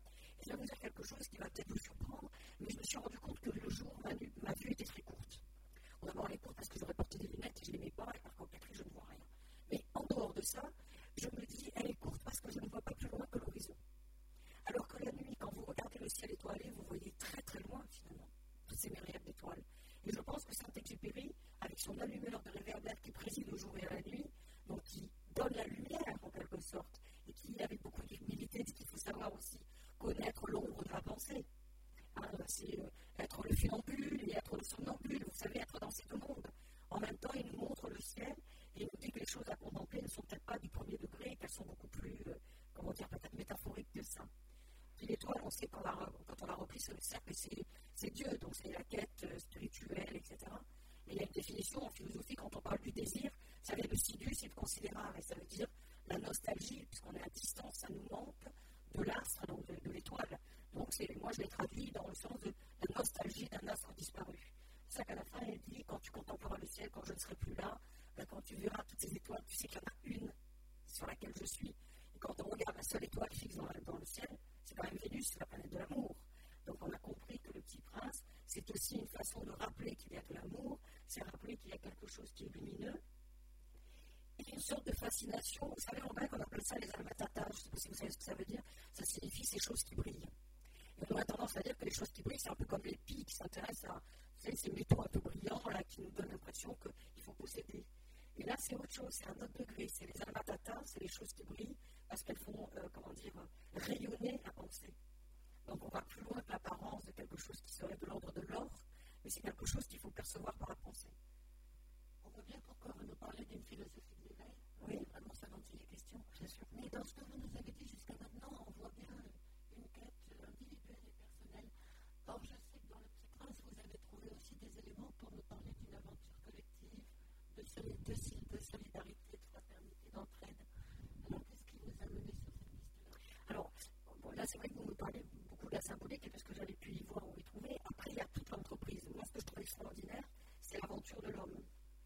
vais vous dire quelque chose qui va peut-être vous surprendre, mais je me suis rendu compte que le jour, ma, ma vue était très courte. Bon, d'abord, elle est courte parce que j'aurais porté des lunettes et je ne les mets pas, et par contre, je ne vois rien. Mais en dehors de ça, je me dis, elle est courte parce que je ne vois pas plus loin que l'horizon. Alors que la nuit, quand vous regardez le ciel étoilé, vous voyez très très loin, finalement, toutes ces myriades d'étoiles. Et je pense que Saint-Exupéry, avec son allumeur de réverbère qui préside au jour et à la nuit, donc qui donne la lumière en quelque sorte, et qui, avec beaucoup d'humilité, dit qu'il faut savoir aussi connaître l'ombre de la pensée. Hein, c'est euh, être le funambule et être le somnambule, vous savez, être dans ces deux mondes. En même temps, il nous montre le ciel et il nous dit que les choses à contempler ne sont peut-être pas du premier degré, qu'elles sont beaucoup plus, euh, comment dire, peut-être métaphoriques que ça. Puis l'étoile, on sait quand, la, quand on l'a repris sur le cercle, c'est, c'est Dieu, donc c'est la quête euh, spirituelle, et cetera. Et il y a une définition en philosophie, quand on parle du désir, ça vient de sidus et de considérare, et ça veut dire la nostalgie, puisqu'on est à distance, ça nous manque de l'astre, donc de, de l'étoile. Donc c'est, moi je l'ai traduit dans le sens de la nostalgie d'un astre disparu. C'est ça qu'à la fin, elle dit, quand tu contempleras le ciel, quand je ne serai plus là, ben, quand tu verras toutes ces étoiles, tu sais qu'il y en a une sur laquelle je suis. Et quand on regarde la seule étoile fixe dans, la, dans le ciel, c'est quand même Vénus, c'est la planète de l'amour. Donc on a compris que le Petit Prince, c'est aussi une façon de rappeler qu'il y a de l'amour, c'est rappeler qu'il y a quelque chose qui est lumineux. Et une sorte de fascination, vous savez, en grec, on appelle ça les almatata, je ne sais pas si vous savez ce que ça veut dire, ça signifie ces choses qui brillent. Et on a tendance à dire que les choses qui brillent, c'est un peu comme les pies qui s'intéressent à vous savez, ces métaux un peu brillants là, qui nous donnent l'impression qu'il faut posséder. Et là, c'est autre chose, c'est un autre degré. C'est les almatata, c'est les choses qui brillent parce qu'elles font, euh, comment dire, rayonner la pensée. Donc, on va plus loin que l'apparence de quelque chose qui serait de l'ordre de l'or, mais c'est quelque chose qu'il faut percevoir par la pensée. On revient pourquoi vous nous parlez d'une philosophie de l'éveil. Oui, vraiment ça dont il est question. Bien sûr. Mais dans ce que vous nous avez dit jusqu'à maintenant, on voit bien une quête individuelle et personnelle. Or, je sais que dans Le Petit Prince, vous avez trouvé aussi des éléments pour nous parler d'une aventure collective, de, soli- de, de solidarité, de fraternité, d'entraide. Alors, qu'est-ce qui vous a mené sur cette piste-là? Alors, bon, là, c'est vrai que vous me parlez beaucoup de la symbolique, et parce que j'avais pu y voir ou y trouver. Après, il y a toute l'entreprise. Moi, ce que je trouve extraordinaire, c'est l'aventure de l'homme.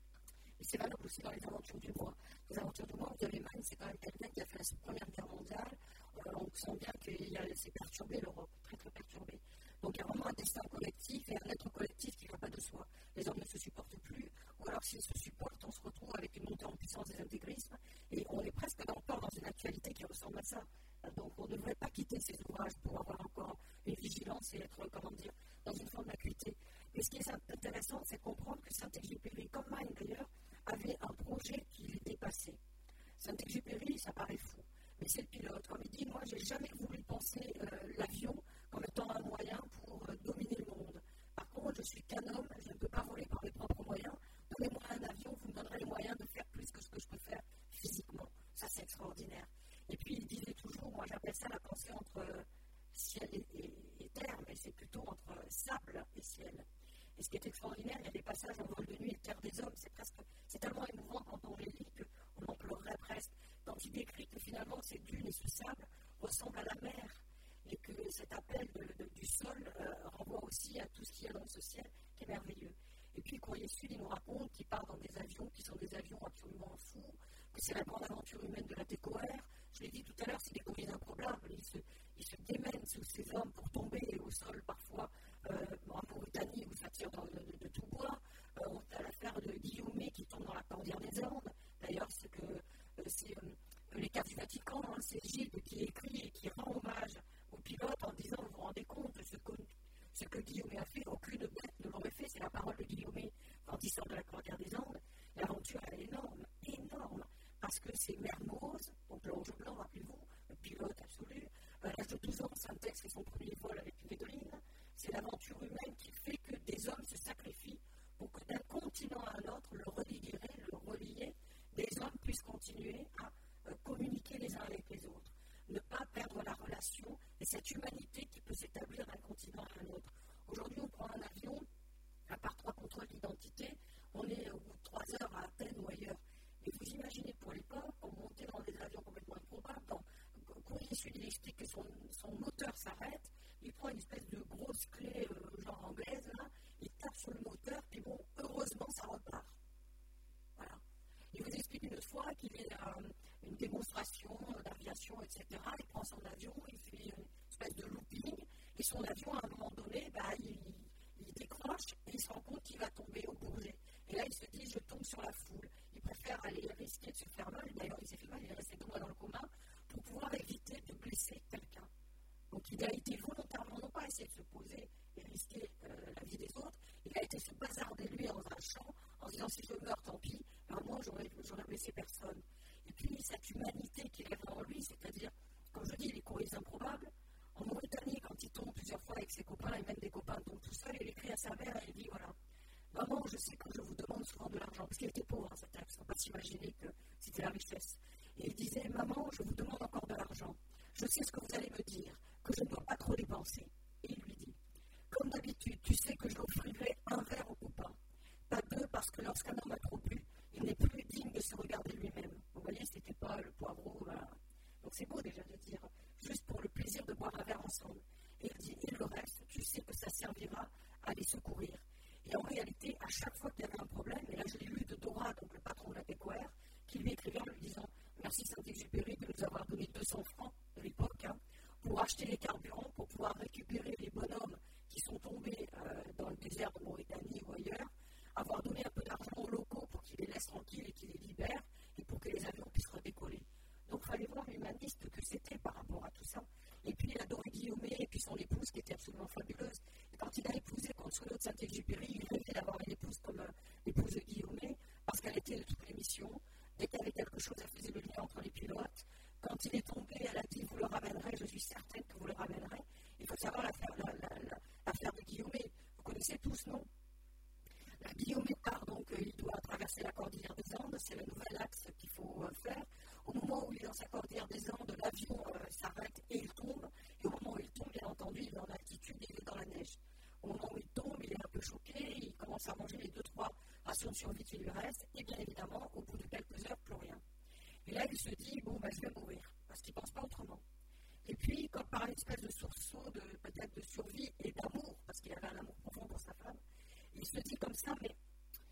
Et c'est valable aussi dans les aventures du moi. Les aventures du moi, vous avez Mann, c'est quand même quelqu'un qui a fait la Première Guerre mondiale. Euh, on sent bien qu'il a laissé perturber l'Europe, très très perturbé. Donc il y a vraiment un destin collectif et un être collectif qui ne va pas de soi. Les hommes ne se supportent plus, ou alors s'ils se supportent, on se retrouve avec une montée en puissance des intégrismes, et on est presque encore dans une actualité qui ressemble à ça. Donc on ne devrait pas quitter ces ouvrages pour avoir encore une vigilance et être, comment dire, dans une forme d'acuité. Mais ce qui est intéressant, c'est de comprendre que Saint-Exupéry, comme Mann d'ailleurs, avait un projet qui les dépassait. Saint-Exupéry, ça paraît fou, mais c'est le pilote. Comme il dit, moi, j'ai jamais voulu penser euh, l'avion comme étant un moyen pour euh, dominer le monde. Par contre, je suis qu'un homme, je ne peux pas voler par mes propres moyens. Donnez-moi un avion, vous me donnerez les moyens de faire plus que ce que je peux faire physiquement. Ça, c'est extraordinaire. Et puis, il disait toujours, moi, j'appelle ça la pensée entre euh, ciel et, et, et terre, mais c'est plutôt entre euh, sable et ciel. Et ce qui est extraordinaire, il y a des passages en vol de nuit et terre des hommes, c'est presque, c'est tellement émouvant quand on les lit qu'on en pleurerait presque. Quand il décrit que finalement ces dunes et ce sable ressemblent à la mer et que cet appel de, de, du sol euh, renvoie aussi à tout ce qu'il y a dans ce ciel qui est merveilleux. Et puis, Courrier Sud, il nous raconte qu'il part dans des avions qui sont des avions absolument fous, que c'est la grande aventure humaine de la T C O R. Je l'ai dit tout à l'heure, c'est des courriers improbables. Ils se, ils se démènent sous ces hommes pour tomber au sol parfois euh, en Mauritanie où ça tire dans, de, de, de tout bois. Euh, on a l'affaire de Guillaumet qui tombe dans la Cordillère des Andes. D'ailleurs, c'est que euh, c'est euh, les cartes du Vatican, hein, c'est Gilles qui écrit et qui rend hommage aux pilotes en disant, vous vous rendez compte de ce que, ce que Guillaumet a fait, aucune bête ne l'aurait fait, c'est la parole de Guillaumet quand il sort de la Cordillère des Andes. L'aventure elle est énorme, énorme, parce que c'est Mermoz, donc l'ange blanc, rappelez-vous, le pilote absolu. À l'âge de douze ans, Syntex fait son premier vol avec Védoline. C'est l'aventure humaine qui fait que des hommes se sacrifient pour que d'un continent à un autre, le religuer, le relier, des hommes puissent continuer à euh, communiquer les uns avec les autres. Ne pas perdre la relation et cette humanité qui peut s'établir d'un continent à un autre. Aujourd'hui, on prend un avion, à part trois contrôles d'identité, on est au bout de trois heures à Athènes ou ailleurs. Et vous imaginez pour l'époque, on montait dans des avions complètement improbables. Dans Courrier Sud, il explique que son, son moteur s'arrête, il prend une espèce de grosse clé euh, genre anglaise, là, il tape sur le moteur, puis bon, heureusement, ça repart. Voilà. Il vous explique une fois qu'il y a euh, une démonstration d'aviation, et cetera. Il prend son avion, il fait une espèce de looping, son avion, à un moment donné, bah, il, il décroche et il se rend compte qu'il va tomber au Bourget. Et là, il se dit, je tombe sur la foule. Il préfère aller risquer de se faire mal. D'ailleurs, il s'est fait mal, il est resté deux mois dans le coma pour pouvoir éviter de blesser quelqu'un. Donc, il a été volontairement, non pas essayer de se poser et risquer euh, la vie des autres, il a été se bazarder lui dans un champ en se disant, si je meurs, tant pis, alors moi, j'aurais, j'aurais blessé personne. Et puis, cette humanité qu'il avait en lui, c'est-à-dire, comme je dis, les courriers improbables. En Mauritanie, quand il tombe plusieurs fois avec ses copains, et même des copains tombent tout seul, il écrit à sa mère et il dit, voilà, maman, je sais que je vous demande souvent de l'argent, parce qu'il était pauvre, hein, cet ex, il ne faut pas s'imaginer que c'était la richesse. Et il disait, maman, je vous demande encore de l'argent. Je sais ce que vous allez me dire, que je ne dois pas trop dépenser. Et il lui dit, comme d'habitude, tu sais que je offrirai un verre au copain, pas deux, parce que lorsqu'un homme a trop bu, il n'est plus digne de se regarder lui-même. Vous voyez, c'était pas le poivreau, voilà. Donc c'est beau déjà de dire, juste pour le plaisir de boire un verre ensemble. Et il dit, et le reste, tu sais que ça servira à les secourir. Et en réalité, à chaque fois qu'il y avait un problème, et là je l'ai lu de Dora, donc le patron de la P Q R, qui lui écrivait en lui disant, merci Saint-Exupéry de nous avoir donné deux cents francs de l'époque, hein, pour acheter les carburants, pour pouvoir récupérer les bonhommes qui sont tombés euh, dans le désert de Mauritanie ou ailleurs, avoir donné un peu d'argent aux locaux pour qu'ils les laissent tranquilles et qu'ils les libèrent, et pour que les avions puissent redécoller. Donc il fallait voir l'humaniste que c'était par rapport à tout ça. Et puis il a Doré Guillaumet et puis son épouse qui était absolument fabuleuse. Et quand il a épousé Consuelo de Saint-Exupéry, il rêvait d'avoir une épouse comme euh, l'épouse de Guillaumet, parce qu'elle était de toutes les missions. Dès qu'il y avait quelque chose, elle faisait le lien entre les pilotes. Quand il est tombé, elle a dit, vous le ramènerez, je suis certaine que vous le ramènerez. Il faut savoir l'affaire, la, la, la, l'affaire de Guillaumet. Vous connaissez tous, non? La Guillaumet part, donc euh, il doit traverser la cordillère des Andes, c'est le nouvel axe qu'il faut euh, faire. Au moment où il est dans sa cordillère des Andes, l'avion euh, s'arrête et il tombe. Et au moment où il tombe, bien entendu, il est en altitude et il est dans la neige. Au moment où il tombe, il est un peu choqué, il commence à manger les deux trois rations de survie qui lui restent. Et bien évidemment, au bout de quelques heures, plus rien. Et là, il se dit, bon, ben, je vais mourir, parce qu'il ne pense pas autrement. Et puis, comme par une espèce de sursaut de, peut-être de survie et d'amour, parce qu'il avait un amour profond pour sa femme, il se dit comme ça, mais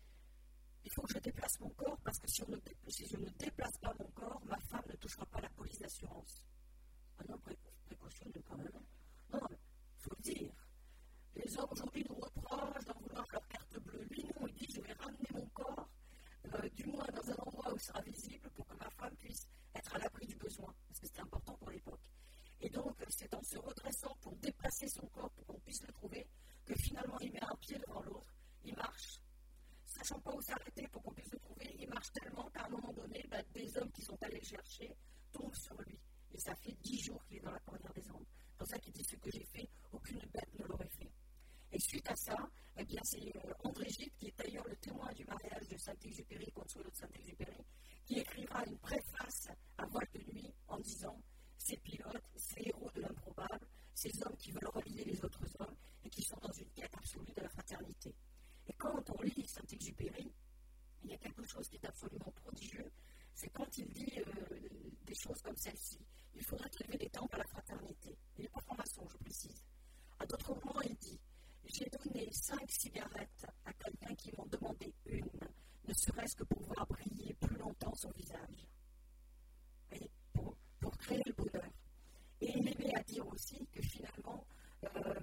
il faut que je déplace mon corps, parce que si, on ne, si je ne déplace pas mon corps, ma femme ne touchera pas la police d'assurance. Ah non, pré- précautionneux quand même. Non, il faut le dire. Les hommes aujourd'hui nous reprochent d'en vouloir leur carte bleue. Lui, non, il dit, je vais ramener mon corps, euh, du moins dans un endroit où il sera visible, pour que ma femme puisse être à l'abri du besoin, parce que c'était important pour l'époque. Et donc, c'est en se redressant pour déplacer son corps, pour qu'on puisse le trouver, que finalement, il met un pied devant l'autre, il marche, sachant pas où s'arrêter pour qu'on puisse le trouver, il marche tellement qu'à un moment donné, bah, des hommes qui sont allés le chercher tombent sur lui. Et ça fait dix jours qu'il est dans la cordillère des Andes. C'est pour ça qu'il dit, ce que j'ai fait, aucune bête ne l'aurait fait. Et suite à ça, eh bien, c'est euh, André Gide, qui est d'ailleurs le témoin du mariage de Saint-Exupéry, Consuelo de Saint-Exupéry, qui écrira une préface à Voile de nuit en disant, ces pilotes, ces héros de l'improbable, ces hommes qui veulent relier les autres hommes et qui sont dans une quête absolue de la fraternité. Et quand on lit Saint-Exupéry, il y a quelque chose qui est absolument prodigieux, c'est quand il dit euh, des choses comme celle-ci. Il faudrait élever les temples à la fraternité. Il n'est pas franc-maçon, je précise. À d'autres moments, il dit, j'ai donné cinq cigarettes à quelqu'un qui m'en demandait une, ne serait-ce que pour voir briller plus longtemps son visage. Et pour, pour créer le bonheur. Et il aimait à dire aussi que finalement, euh,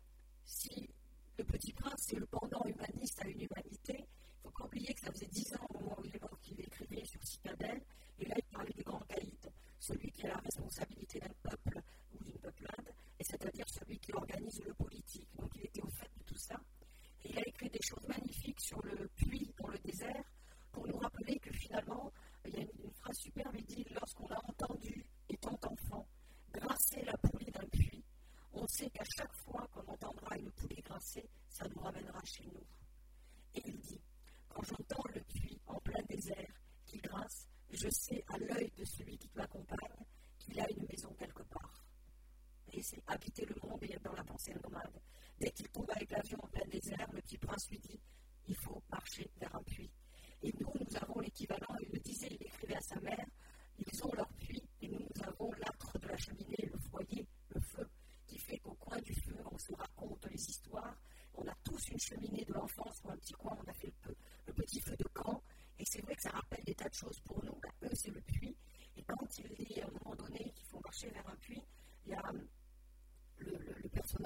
si le Petit Prince, c'est le pendant humaniste à une humanité, il ne faut pas oublier que ça faisait dix ans au moment où il est mort qu'il écrivait sur Citadelle, et là il parlait du grand caïd, celui qui a la responsabilité d'un peuple ou d'une peuplade, et c'est-à-dire celui qui organise le politique. Donc il était au fait de tout ça. Et il a écrit des choses magnifiques sur le puits dans le désert, pour nous rappeler que finalement, il y a une, une phrase superbe, il dit, lorsqu'on a entendu, étant enfant, grincer la poulie d'un puits, on sait qu'à chaque fois qu'on entendra une poulie grincer, ça nous ramènera chez nous. Et il dit, quand j'entends le puits en plein désert qui grince, je sais à l'œil de celui qui m'accompagne qu'il a une maison quelque part. Et c'est habiter le monde et être dans la pensée nomade. Dès qu'il tombe avec l'avion en plein désert, le Petit Prince lui dit, il faut marcher vers un puits. Et nous, nous avons l'équivalent, il le disait, il écrivait à sa mère, ils ont leur puits et nous, nous avons l'âtre de la cheminée, le foyer, le feu, qui fait qu'au coin du feu, on se raconte les histoires. On a tous une cheminée de l'enfance ou un petit coin, on a fait le, le petit feu de camp. Et c'est vrai que ça rappelle des tas de choses pour nous. Ben, eux, c'est le puits. Et quand il dit à un moment donné qu'il faut marcher vers un puits, il y a le, le, le personnage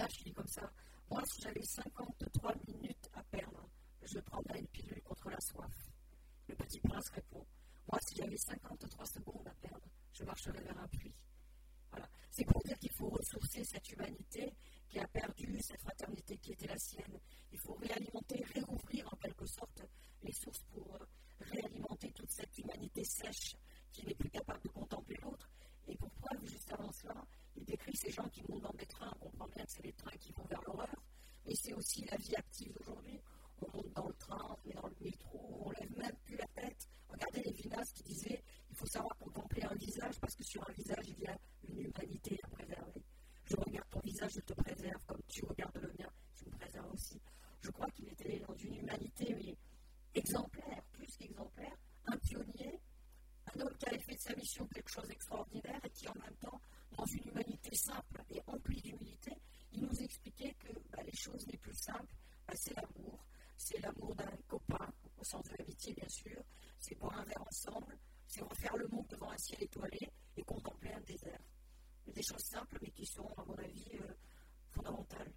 voilà, je dis comme ça. Moi, si j'avais cinquante-trois minutes à perdre, je prendrais une pilule contre la soif. Le petit prince répond. Moi, si j'avais cinquante-trois secondes à perdre, je marcherais vers un puits. Voilà. C'est pour dire qu'il faut ressourcer cette humanité qui a perdu cette fraternité qui était la sienne. Il faut réalimenter, réouvrir en quelque sorte les sources pour euh, réalimenter toute cette humanité sèche qui n'est plus capable de contempler l'autre. Et pour preuve, juste avant cela, il décrit ces gens qui montent dans des trains. On comprend bien que c'est les trains qui vont vers l'horreur, mais c'est aussi la vie active d'aujourd'hui. On monte dans le train, on est dans le métro, on lève même plus la tête. Regardez les Vinas qui disaient il faut savoir contempler un visage parce que sur un visage il y a une humanité à préserver. Je regarde ton visage, je te préserve, comme tu regardes le mien, tu me préserves aussi. Je crois qu'il était dans une humanité mais exemplaire, plus qu'exemplaire, un pionnier, un homme qui avait fait de sa mission quelque chose d'extraordinaire et qui en même temps, dans une humanité simple et emplie d'humilité, il nous expliquait que bah, les choses les plus simples, bah, c'est l'amour. C'est l'amour d'un copain, au sens de l'amitié bien sûr, c'est boire un verre ensemble, c'est refaire le monde devant un ciel étoilé et contempler un désert. Des choses simples mais qui sont, à mon avis, euh, fondamentales.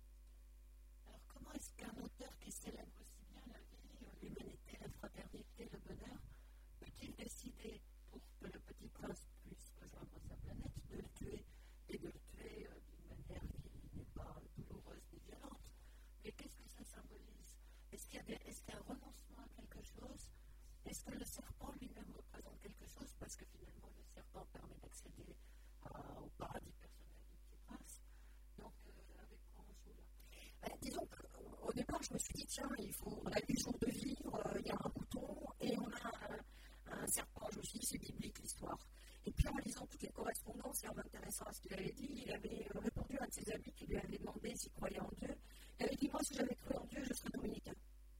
Alors comment est-ce qu'un auteur qui célèbre si bien la vie, l'humanité, la fraternité, le bonheur, peut-il décider, pour que le petit prince puisse rejoindre sa planète, de le tuer et de le tuer euh, d'une manière qui n'est pas douloureuse ni violente? Mais qu'est-ce que ça symbolise? Est-ce qu'il y a des, est-ce qu'il y a un renoncement à quelque chose? Est-ce que le serpent lui-même représente quelque chose? Parce que finalement, le serpent permet d'accéder à, au paradis personnel du petit prince. Donc, euh, avec quoi on joue là? Ben, disons qu'au départ, je me suis dit, tiens, il faut, on a huit jours de vivre, euh, il y a un bouton et on a un, un serpent. Je me suis dit, c'est biblique l'histoire. Et puis en lisant toutes les correspondances et en m'intéressant à ce qu'il avait dit, il avait répondu à un de ses amis qui lui avait demandé s'il croyait en Dieu. Il avait dit, moi, si j'avais cru en Dieu, je serais dominicain.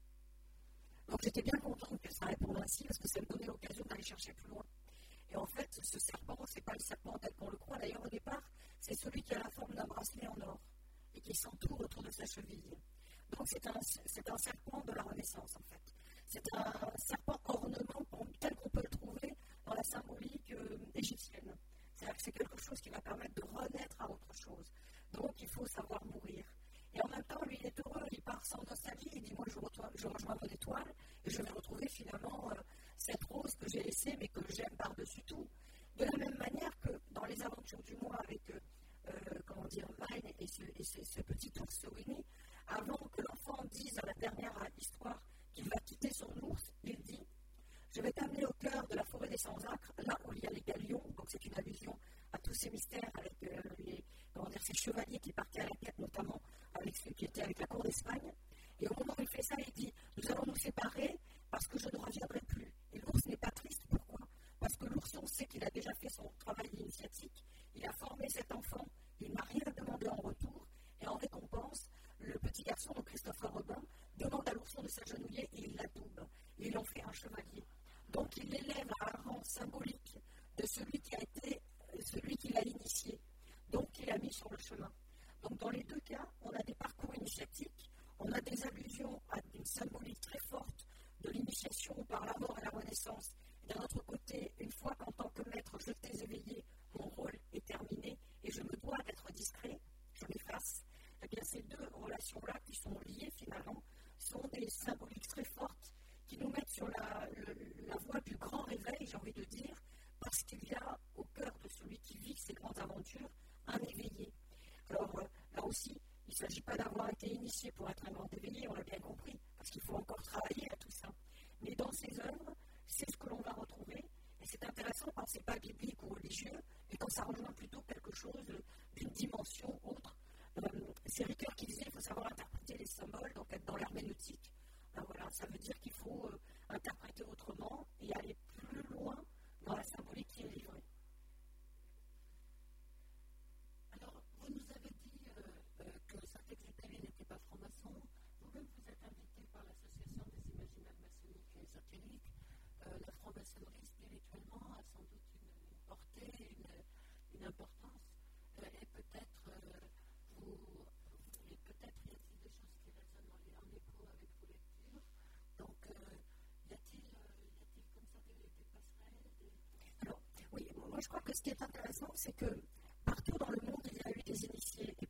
Donc j'étais bien contente que ça réponde ainsi parce que ça me donnait l'occasion d'aller chercher plus loin. Et en fait, ce serpent, ce n'est pas le serpent tel qu'on le croit. D'ailleurs, au départ, c'est celui qui a la forme d'un bracelet en or et qui s'entoure autour de sa cheville. Donc c'est un, c'est un serpent de la Renaissance, en fait. C'est un serpent ornement tel qu'on peut le trouver dans la symbolique euh, égyptienne. C'est-à-dire que c'est quelque chose qui va permettre de renaître à autre chose. Donc il faut savoir mourir. Et en même temps, lui, il est heureux, il part sans nostalgie, il dit, moi, je, retourne, je rejoins mon étoile et je vais retrouver finalement euh, cette rose que j'ai laissée, mais que j'aime par-dessus tout. De la même manière que dans les aventures du mois avec, euh, euh, comment dire, Mine et ce, et ce, ce petit ours, ce Winnie, avant que l'enfant dise à la dernière histoire qu'il va quitter son ours, il dit, je vais t'amener au cœur de la forêt des sans-acres, là où il y a les galions, donc c'est une allusion à tous ces mystères avec euh, les, comment dire, ces chevaliers qui partaient à la quête, notamment avec ceux qui étaient avec la cour d'Espagne. Et au moment où il fait ça, il dit, nous allons nous séparer parce que je ne reviendrai plus. Et l'ours n'est pas triste, pourquoi? Parce que l'ours, on sait qu'il a déjà fait son travail initiatique, il a formé cet enfant, il n'a rien demandé en retour, et en récompense, le petit garçon, donc Christopher Robin, demande à l'ourson de s'agenouiller et il l'adoube. Et il en fait un chevalier. Donc il l'élève à un rang symbolique de celui qui a été, celui qui l'a initié, donc qui l'a mis sur le chemin. Donc dans les deux cas, on a des parcours initiatiques, on a des allusions à une symbolique très forte de l'initiation par la mort et la renaissance. Et d'un autre côté, une fois qu'en tant que maître je t'ai éveillé, mon rôle est terminé et je me dois d'être discret, je m'efface. Eh bien ces deux relations-là qui sont liées finalement sont des symboliques très fortes qui nous mettent sur la, le, la voie du grand réveil, j'ai envie de dire, parce qu'il y a au cœur de celui qui vit ces grandes aventures un éveillé. Alors euh, là aussi, il ne s'agit pas d'avoir été initié pour être un grand éveillé, on l'a bien compris, parce qu'il faut encore travailler à tout ça. Mais dans ces œuvres, c'est ce que l'on va retrouver, et c'est intéressant quand ce n'est pas biblique ou religieux, et quand ça rejoint plutôt quelque chose d'une dimension autre. Euh, c'est Ricoeur qui disait qu'il faut savoir interpréter les symboles, donc être dans l'herméneutique. Ben voilà, ça veut dire qu'il faut euh, interpréter autrement et aller plus loin dans la symbolique qui est livrée. Alors, vous nous avez dit euh, euh, que Saint-Exupéry n'était pas franc-maçon. Vous-même, vous êtes invité par l'Association des imaginaires maçonniques et ésotériques. Euh, la franc-maçonnerie, spirituellement, a sans doute une, une portée, une, une importance. Euh, et peut-être, euh, vous, et peut-être y a-t-il des choses qui résonnent en, en écho avec vos lectures. Donc, euh, y a-t-il, euh, y a-t-il comme ça des, des passerelles des... Alors, oui, moi je crois que ce qui est intéressant, c'est que partout dans le monde, il y a eu des initiés, et pas nécessairement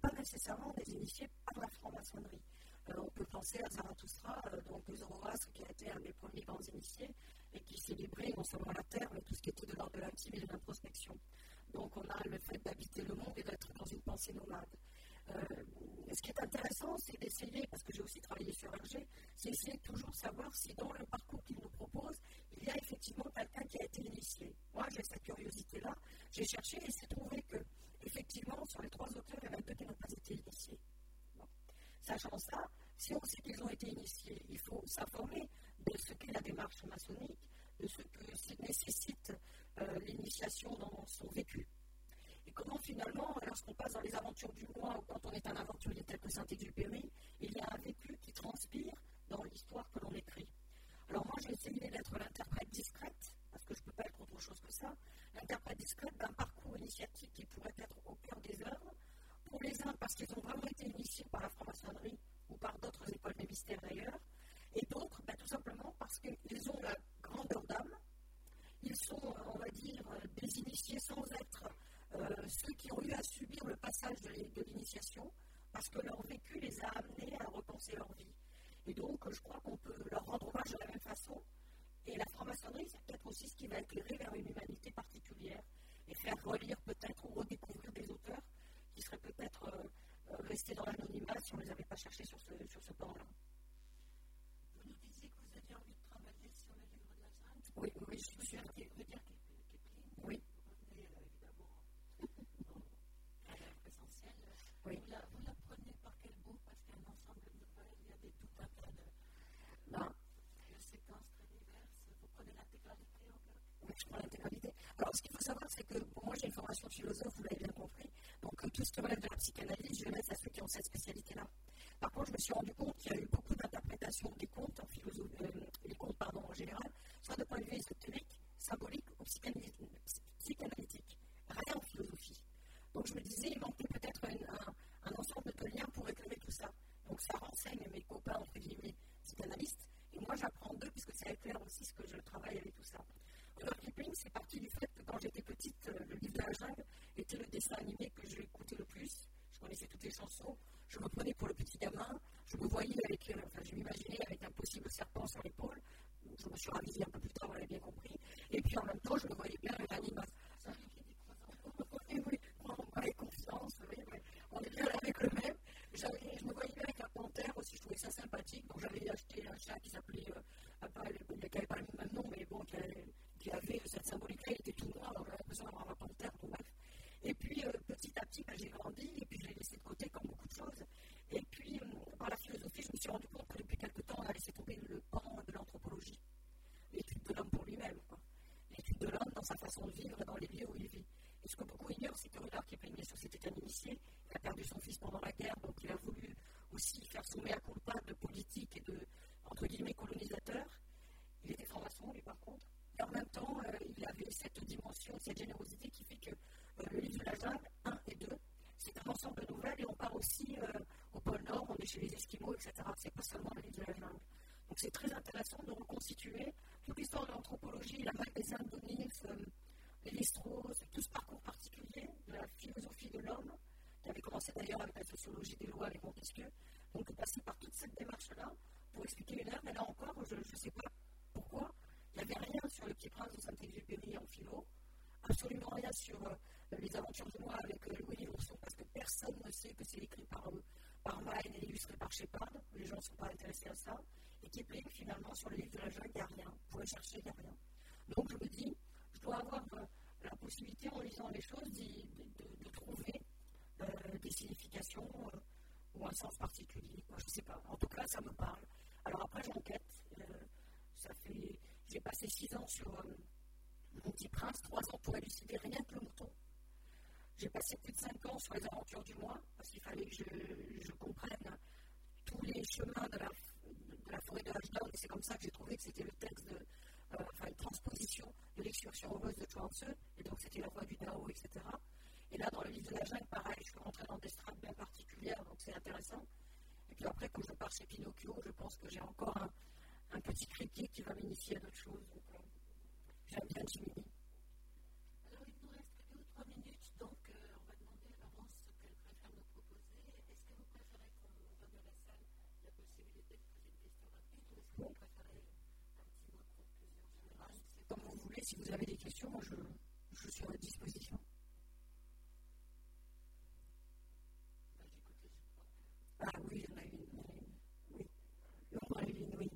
savants, des initiés par la franc-maçonnerie. Euh, on peut penser à Zarathustra, euh, donc Zoroastre, qui a été un des premiers grands initiés et qui célébrait non seulement la terre, mais tout ce qui était de l'ordre de l'intime et de l'introspection. Donc on a le fait d'habiter le monde et d'être dans une pensée nomade. Euh, ce qui est intéressant, c'est d'essayer, parce que j'ai aussi travaillé sur Hergé, c'est essayer de toujours savoir si dans le parcours qu'il nous propose, il y a effectivement quelqu'un qui a été initié. Moi, j'ai cette curiosité-là. J'ai cherché et j'ai trouvé que, effectivement, sur les trois auteurs, il y en a deux qui n'ont pas été initiés. Bon. Sachant ça, si on sait qu'ils ont été initiés, il faut s'informer de ce qu'est la démarche maçonnique, de ce que nécessite euh, l'initiation dans son vécu. Et comment finalement, lorsqu'on passe dans les aventures du moi ou quand on est un aventurier tel que Saint-Exupéry, il y a un vécu qui transpire dans l'histoire que l'on écrit. Alors moi, j'ai essayé d'être l'interprète discrète, parce que je ne peux pas être autre chose que ça, l'interprète discrète d'un parcours initiatique qui pourrait être au cœur des œuvres, pour les uns parce qu'ils ont vraiment été initiés par la franc-maçonnerie ou par d'autres écoles des mystères d'ailleurs, et d'autres, ben, tout simplement parce qu'ils ont la grandeur d'âme, ils sont, on va dire, des initiés sans être euh, ceux qui ont eu à subir le passage de l'initiation, parce que leur vécu les a amenés à repenser leur vie. Et donc, je crois qu'on peut leur rendre hommage de la même façon. Et la franc-maçonnerie, c'est peut-être aussi ce qui va éclairer vers une humanité particulière et faire relire peut-être ou redécouvrir des auteurs qui seraient peut-être euh, restés dans l'anonymat si on ne les avait pas cherchés sur ce, sur ce plan-là. Vous nous disiez que vous aviez envie de travailler sur le livre de la jungle. Oui, oui, je suis sûre. Redire Kipling. Oui. Vous revenez euh, évidemment à l'œuvre essentielle. Oui. Vous la, vous la prenez par quel bout? Parce qu'il y a un ensemble de nouvelles, il y a des, tout un tas de, Ben, de séquences très diverses. Vous prenez l'intégralité en bloc? Oui, je prends l'intégralité. Alors, ce qu'il faut savoir, c'est que pour moi, j'ai une formation de philosophe, vous l'avez bien compris. Donc, euh, tout ce qui relève de la psychanalyse, je vais mettre à ceux qui ont cette spécialité-là. Par contre, je me suis rendu compte qu'il y a eu beaucoup d'interprétations des contes, en philosophie, euh, les contes pardon, en général, soit de point de vue ésotérique, symbolique ou psychanalytique. psychanalytique. Rien en philosophie. Donc, je me disais, il manquait peut-être un, un, un ensemble de liens pour éclairer tout ça. Donc, ça renseigne mes copains, entre guillemets, psychanalystes. Et moi, j'apprends d'eux, puisque ça éclaire aussi ce que je travaille avec tout ça. Rudyard Kipling, c'est parti du fait que quand j'étais petite, le livre de la jungle était le dessin animé que j'écoutais le plus. Je connaissais toutes les chansons. Je me prenais pour le petit gamin. Je me voyais avec, euh, enfin, je m'imaginais avec un possible serpent sur l'épaule. Je me suis ravisée un peu plus tard, on l'a bien compris. Et puis en même temps, je me voyais bien avec l'animal. Oui, oui, on avait confiance. Oui, oui. On est bien avec le même. J'avais, je me voyais bien avec la panthère aussi. Je trouvais ça sympathique. Donc j'avais acheté un chat qui s'appelait, euh, pas, qui n'avait pas le même nom, mais bon, qui avait, qui avait cette symbolique-là. Il était tout noir. Alors j'avais l'impression d'avoir la panthère. Donc, bref. Et puis euh, petit à petit, ben, j'ai grandi et puis je l'ai laissé de côté comme beaucoup de choses. Et puis euh, par la philosophie, je me suis rendu compte que depuis quelque temps, on a laissé tomber le pan de l'anthropologie, l'étude de l'homme pour lui-même, quoi. L'étude de l'homme dans sa façon de vivre et dans les lieux où il vit. Et ce que beaucoup ignorent, c'est que Rudyard Kipling, bien sûr, c'était un initié. Il a perdu son fils pendant la guerre, donc il a voulu aussi faire son mea culpa de politique et de, entre guillemets, colonisateur. Il était franc-maçon, lui, par contre. Et en même temps, euh, il avait cette dimension, cette générosité qui fait que euh, le livre de la jungle, un et deux, c'est un ensemble de nouvelles et on part aussi euh, au pôle Nord, on est chez les Esquimaux, et cetera. C'est pas seulement le livre de la jungle. Donc c'est très intéressant de reconstituer toute l'histoire de l'anthropologie, la vague des Indes d'O'Neill, euh, Lévi-Strauss, tout ce parcours particulier de la philosophie de l'homme, qui avait commencé d'ailleurs avec la sociologie des lois avec Montesquieu. Donc de passer par toute cette démarche-là pour expliquer une œuvre, et là encore, je ne sais pas pourquoi, il n'y avait rien sur le Petit Prince de Saint-Exupéry en philo, absolument rien sur euh, les aventures de moi avec euh, Louis L'Ourson, parce que personne ne sait que c'est écrit par, euh, par Maine et illustré par Shepard. Les gens ne sont pas intéressés à ça. Et Kipling, finalement, sur le livre de la jungle, il n'y a rien. Vous pouvez chercher, il n'y a rien. Donc je me dis, je dois avoir euh, la possibilité, en lisant les choses, de, de, de trouver euh, des significations euh, ou un sens particulier. Moi, je ne sais pas. En tout cas, ça me parle. Alors après, j'enquête. Euh, ça fait... J'ai passé six ans sur euh, Mon Petit Prince, trois ans pour élucider rien que le mouton. J'ai passé plus de cinq ans sur les aventures du moi, parce qu'il fallait que je, je comprenne tous les chemins de la, de la forêt de Ashdown, et c'est comme ça que j'ai trouvé que c'était le texte de, euh, enfin une transposition de l'excursion heureuse de Chuang-Tzu, et donc c'était la voie du Dao, et cetera. Et là, dans le livre de la jungle, pareil, je suis rentrée dans des strates bien particulières, donc c'est intéressant. Et puis après, quand je pars chez Pinocchio, je pense que j'ai encore un, un petit criquet qui va m'initier à d'autres choses. Donc, euh, j'aime bien Jiminy. Alors, il nous reste deux ou trois minutes, donc euh, on va demander à Laurence ce qu'elle préfère nous proposer. Est-ce si vous avez des questions, moi je, je suis à votre disposition. Ah oui, il y en a une. Il y en a une. Oui. Il y en a une, oui.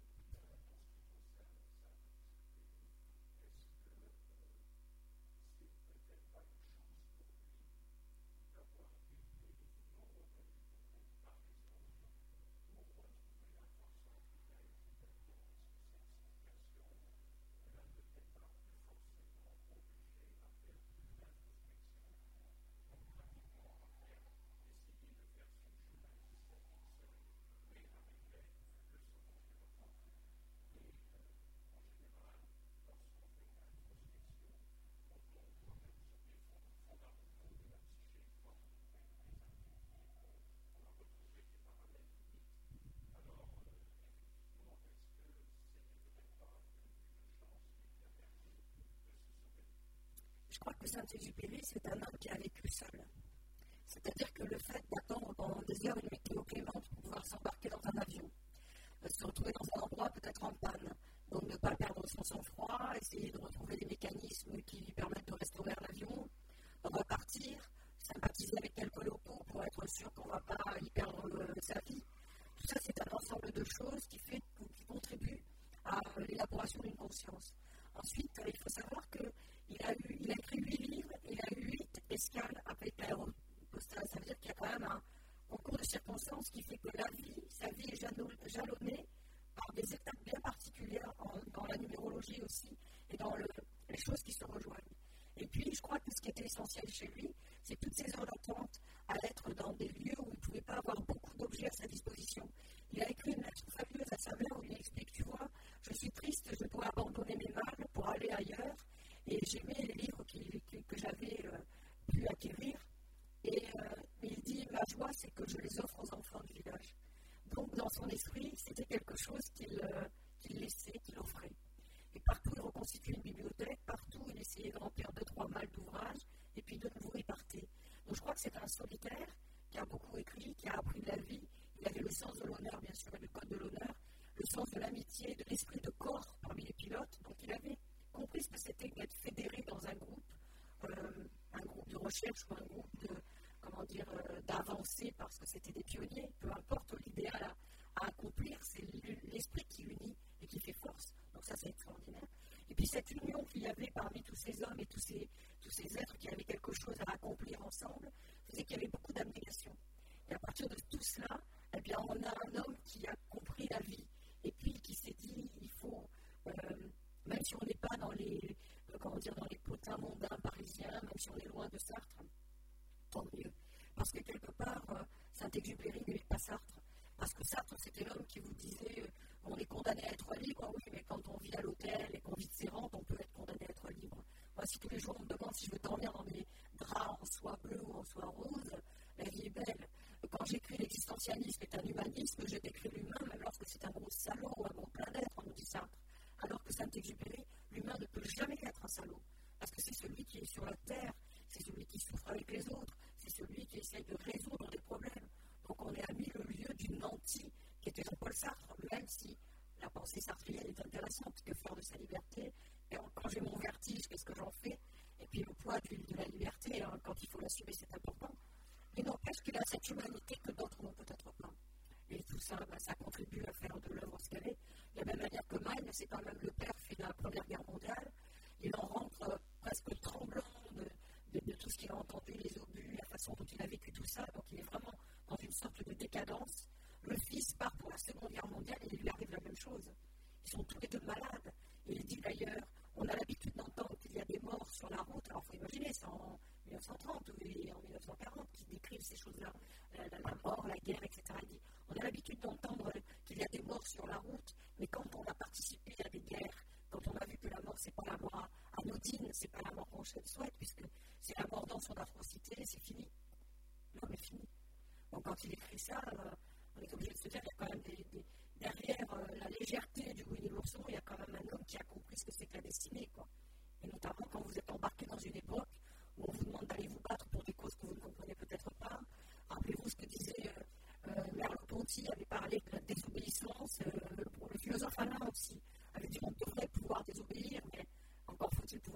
Je crois que Saint-Exupéry, c'est un homme qui a vécu seul. C'est-à-dire que le fait d'attendre pendant des heures une météo clémente pour pouvoir s'embarquer dans un avion, euh, se retrouver dans un endroit peut-être en panne, donc ne pas perdre son sang-froid, essayer de retrouver des mécanismes qui lui permettent de restaurer l'avion, repartir, sympathiser avec quelques locaux pour être sûr qu'on ne va pas y perdre euh, sa vie. Tout ça, c'est un ensemble de choses qui, fait, qui contribuent à euh, l'élaboration d'une conscience. Ensuite, euh, il faut savoir que Il a, eu, il a écrit huit livres, il a eu huit escales avec l'aéropostale. Ça veut dire qu'il y a quand même un concours de circonstances qui fait que la vie, sa vie est jalonnée par des étapes bien particulières en, dans la numérologie aussi et dans le, les choses qui se rejoignent. Et puis, je crois que ce qui était essentiel chez lui, c'est toutes ces heures d'attente à être dans des lieux où il ne pouvait pas avoir beaucoup d'objets à sa disposition. Il a écrit une lettre fabuleuse à sa mère où il explique, tu vois, je suis triste, je dois abandonner mes malles pour aller ailleurs. Et j'aimais les livres qui, qui, que j'avais euh, pu acquérir. Et euh, il dit, ma joie, c'est que je les offre aux enfants du village. Donc, dans son esprit, c'était quelque chose qu'il, euh, qu'il laissait, qu'il offrait. Et partout, il reconstituait une bibliothèque. Partout, il essayait de remplir deux, trois malles d'ouvrages. Et puis, de nouveau, il partait. Donc, je crois que c'est un solitaire qui a beaucoup écrit, qui a appris de la vie. Il avait le sens de l'honneur, bien sûr, et le code de l'honneur. Le sens de l'amitié, de l'esprit de corps parmi les pilotes. Donc, il avait compris ce que c'était d'être fédéré dans un groupe, euh, un groupe de recherche ou un groupe de, comment dire, euh, d'avancée parce que c'était des pionniers. Peu importe l'idéal à, à accomplir, c'est l'esprit qui unit et qui fait force. Donc ça, c'est extraordinaire. Et puis cette union qu'il y avait parmi tous ces hommes et tous ces, tous ces êtres qui avaient quelque chose à accomplir ensemble, faisait qu'il y avait beaucoup d'abnégation. Et à partir de tout cela, eh bien, on a un homme qui a compris la vie et puis qui s'est dit, il faut... Euh, même si on n'est pas dans les, euh, comment dire, dans les potins mondains parisiens, même si on est loin de Sartre, tant mieux. Parce que quelque part, euh, Saint-Exupéry n'aimait pas Sartre. Parce que Sartre, c'était l'homme qui vous disait, euh, on est condamné à être libre, oui, mais quand on vit à l'hôtel et qu'on vit de ses rentes, on peut être condamné à être libre. Moi, si tous les jours on me demande si je veux dormir dans des draps en soie bleue ou en soie rose, la vie est belle. Quand j'écris l'existentialisme est un humanisme, je décris l'humain, même lorsque c'est un gros salaud ou un gros plein d'être, on nous dit Sartre. Alors que Saint-Exupéry, l'humain ne peut jamais être un salaud. Parce que c'est celui qui est sur la terre, c'est celui qui souffre avec les autres, c'est celui qui essaye de résoudre des problèmes. Donc on est à mille lieues du nanti qui était Jean-Paul Sartre, même si la pensée sartrienne est intéressante, que faire de sa liberté. Et quand j'ai mon vertige, qu'est-ce que j'en fais? Et puis le poids de, de la liberté, hein, quand il faut l'assumer, c'est important. Mais n'empêche qu'il a cette humanité que d'autres n'ont peut-être pas. Et tout ça, bah, ça contribue à faire de l'œuvre ce qu'elle est. De la même manière que Magne, c'est quand même le père fait de la Première Guerre mondiale. Il en rentre euh, presque tremblant de, de, de tout ce qu'il a entendu, les obus, la façon dont il a vécu tout ça. Donc il est vraiment dans une sorte de décadence. Le fils part pour la Seconde Guerre mondiale et il lui arrive la même chose. Ils sont tous les deux malades. Et il dit d'ailleurs, on a l'habitude d'entendre qu'il y a des morts sur la route. Alors il faut imaginer, c'est en mille neuf cent trente ou en mille neuf cent quarante qu'ils décrivent ces choses-là, la, la, la mort, la guerre, et cetera. Il dit, on a l'habitude d'entendre qu'il y a des morts sur la route, mais quand on a participé à des guerres, quand on a vu que la mort, c'est pas la mort anodine, c'est pas la mort qu'on souhaite, puisque c'est la mort dans son atrocité, c'est fini. L'homme est fini. Donc quand il écrit ça, euh, on est obligé de se dire qu'il y a quand même des, des, derrière euh, la légèreté du Winnie l'ourson, il y a quand même un homme qui a compris ce que c'est que la destinée, quoi. Et notamment quand vous êtes embarqué dans une époque où on vous demande d'aller vous battre pour des causes que vous ne comprenez peut-être pas. Rappelez-vous ce que disait euh, euh, Merleau-Ponty, avait parlé de la désobéissance. Euh, le, le philosophe Alain aussi avait dit qu'on devrait pouvoir désobéir, mais encore faut-il pouvoir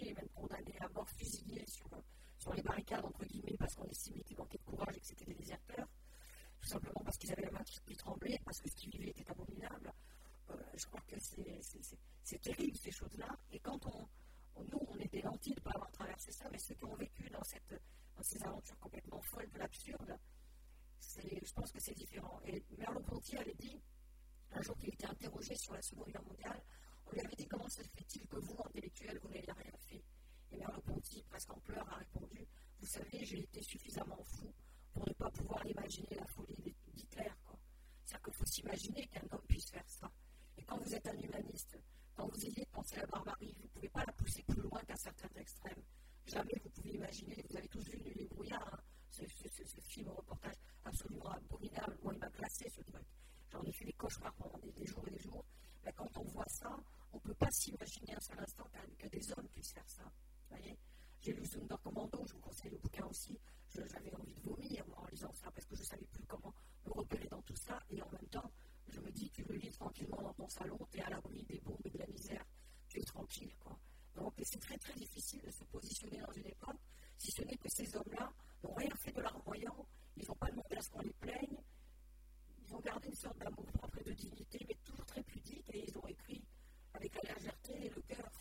et même condamnés à mort, fusillés sur, sur les barricades, entre guillemets, parce qu'on estimait qu'ils manquaient de courage et que c'était des déserteurs, tout simplement parce qu'ils avaient la main qui tremblait, parce que ce qu'ils vivaient était abominable. Euh, je crois que c'est, c'est, c'est, c'est terrible, ces choses-là. Et quand on, on, nous, on est des lentilles de ne pas avoir traversé ça, mais ceux qui ont vécu dans, cette, dans ces aventures complètement folles de l'absurde, c'est, je pense que c'est différent. Et Merleau-Ponty avait dit, un jour qu'il était interrogé sur la Seconde Guerre mondiale, on lui avait dit comment se fait-il que vous, intellectuels, vous n'ayez rien fait. Et Merleau-Ponty, presque en pleurs, a répondu, vous savez, j'ai été suffisamment fou pour ne pas pouvoir imaginer la folie d'Hitler. Quoi. C'est-à-dire qu'il faut s'imaginer qu'un homme puisse faire ça. Et quand vous êtes un humaniste, quand vous essayez de penser à la barbarie, vous ne pouvez pas la pousser plus loin qu'à certains extrêmes. Jamais vous pouvez imaginer, vous avez tous vu Nuit et brouillard, hein, ce, ce, ce, ce film, reportage absolument abominable. Moi, il m'a glacé ce truc. J'en ai fait des cauchemars pendant des, des jours et des jours. Mais quand on voit ça, on ne peut pas s'imaginer un seul instant que, que des hommes puissent faire ça. Vous voyez, j'ai lu Thunder Commando, je vous conseille le bouquin aussi. Je, j'avais envie de vomir en lisant ça parce que je ne savais plus comment me repérer dans tout ça. Et en même temps, je me dis, tu le lis tranquillement dans ton salon, tu es à l'abri des bombes et de la misère, tu es tranquille. Quoi. Donc c'est très très difficile de se positionner dans une époque, si ce n'est que ces hommes-là n'ont rien fait de larmoyant, ils n'ont pas demandé à ce qu'on les plaigne, ils ont gardé une sorte d'amour propre et de dignité, mais toujours très pudique, et ils ont écrit avec la légèreté et le cœur.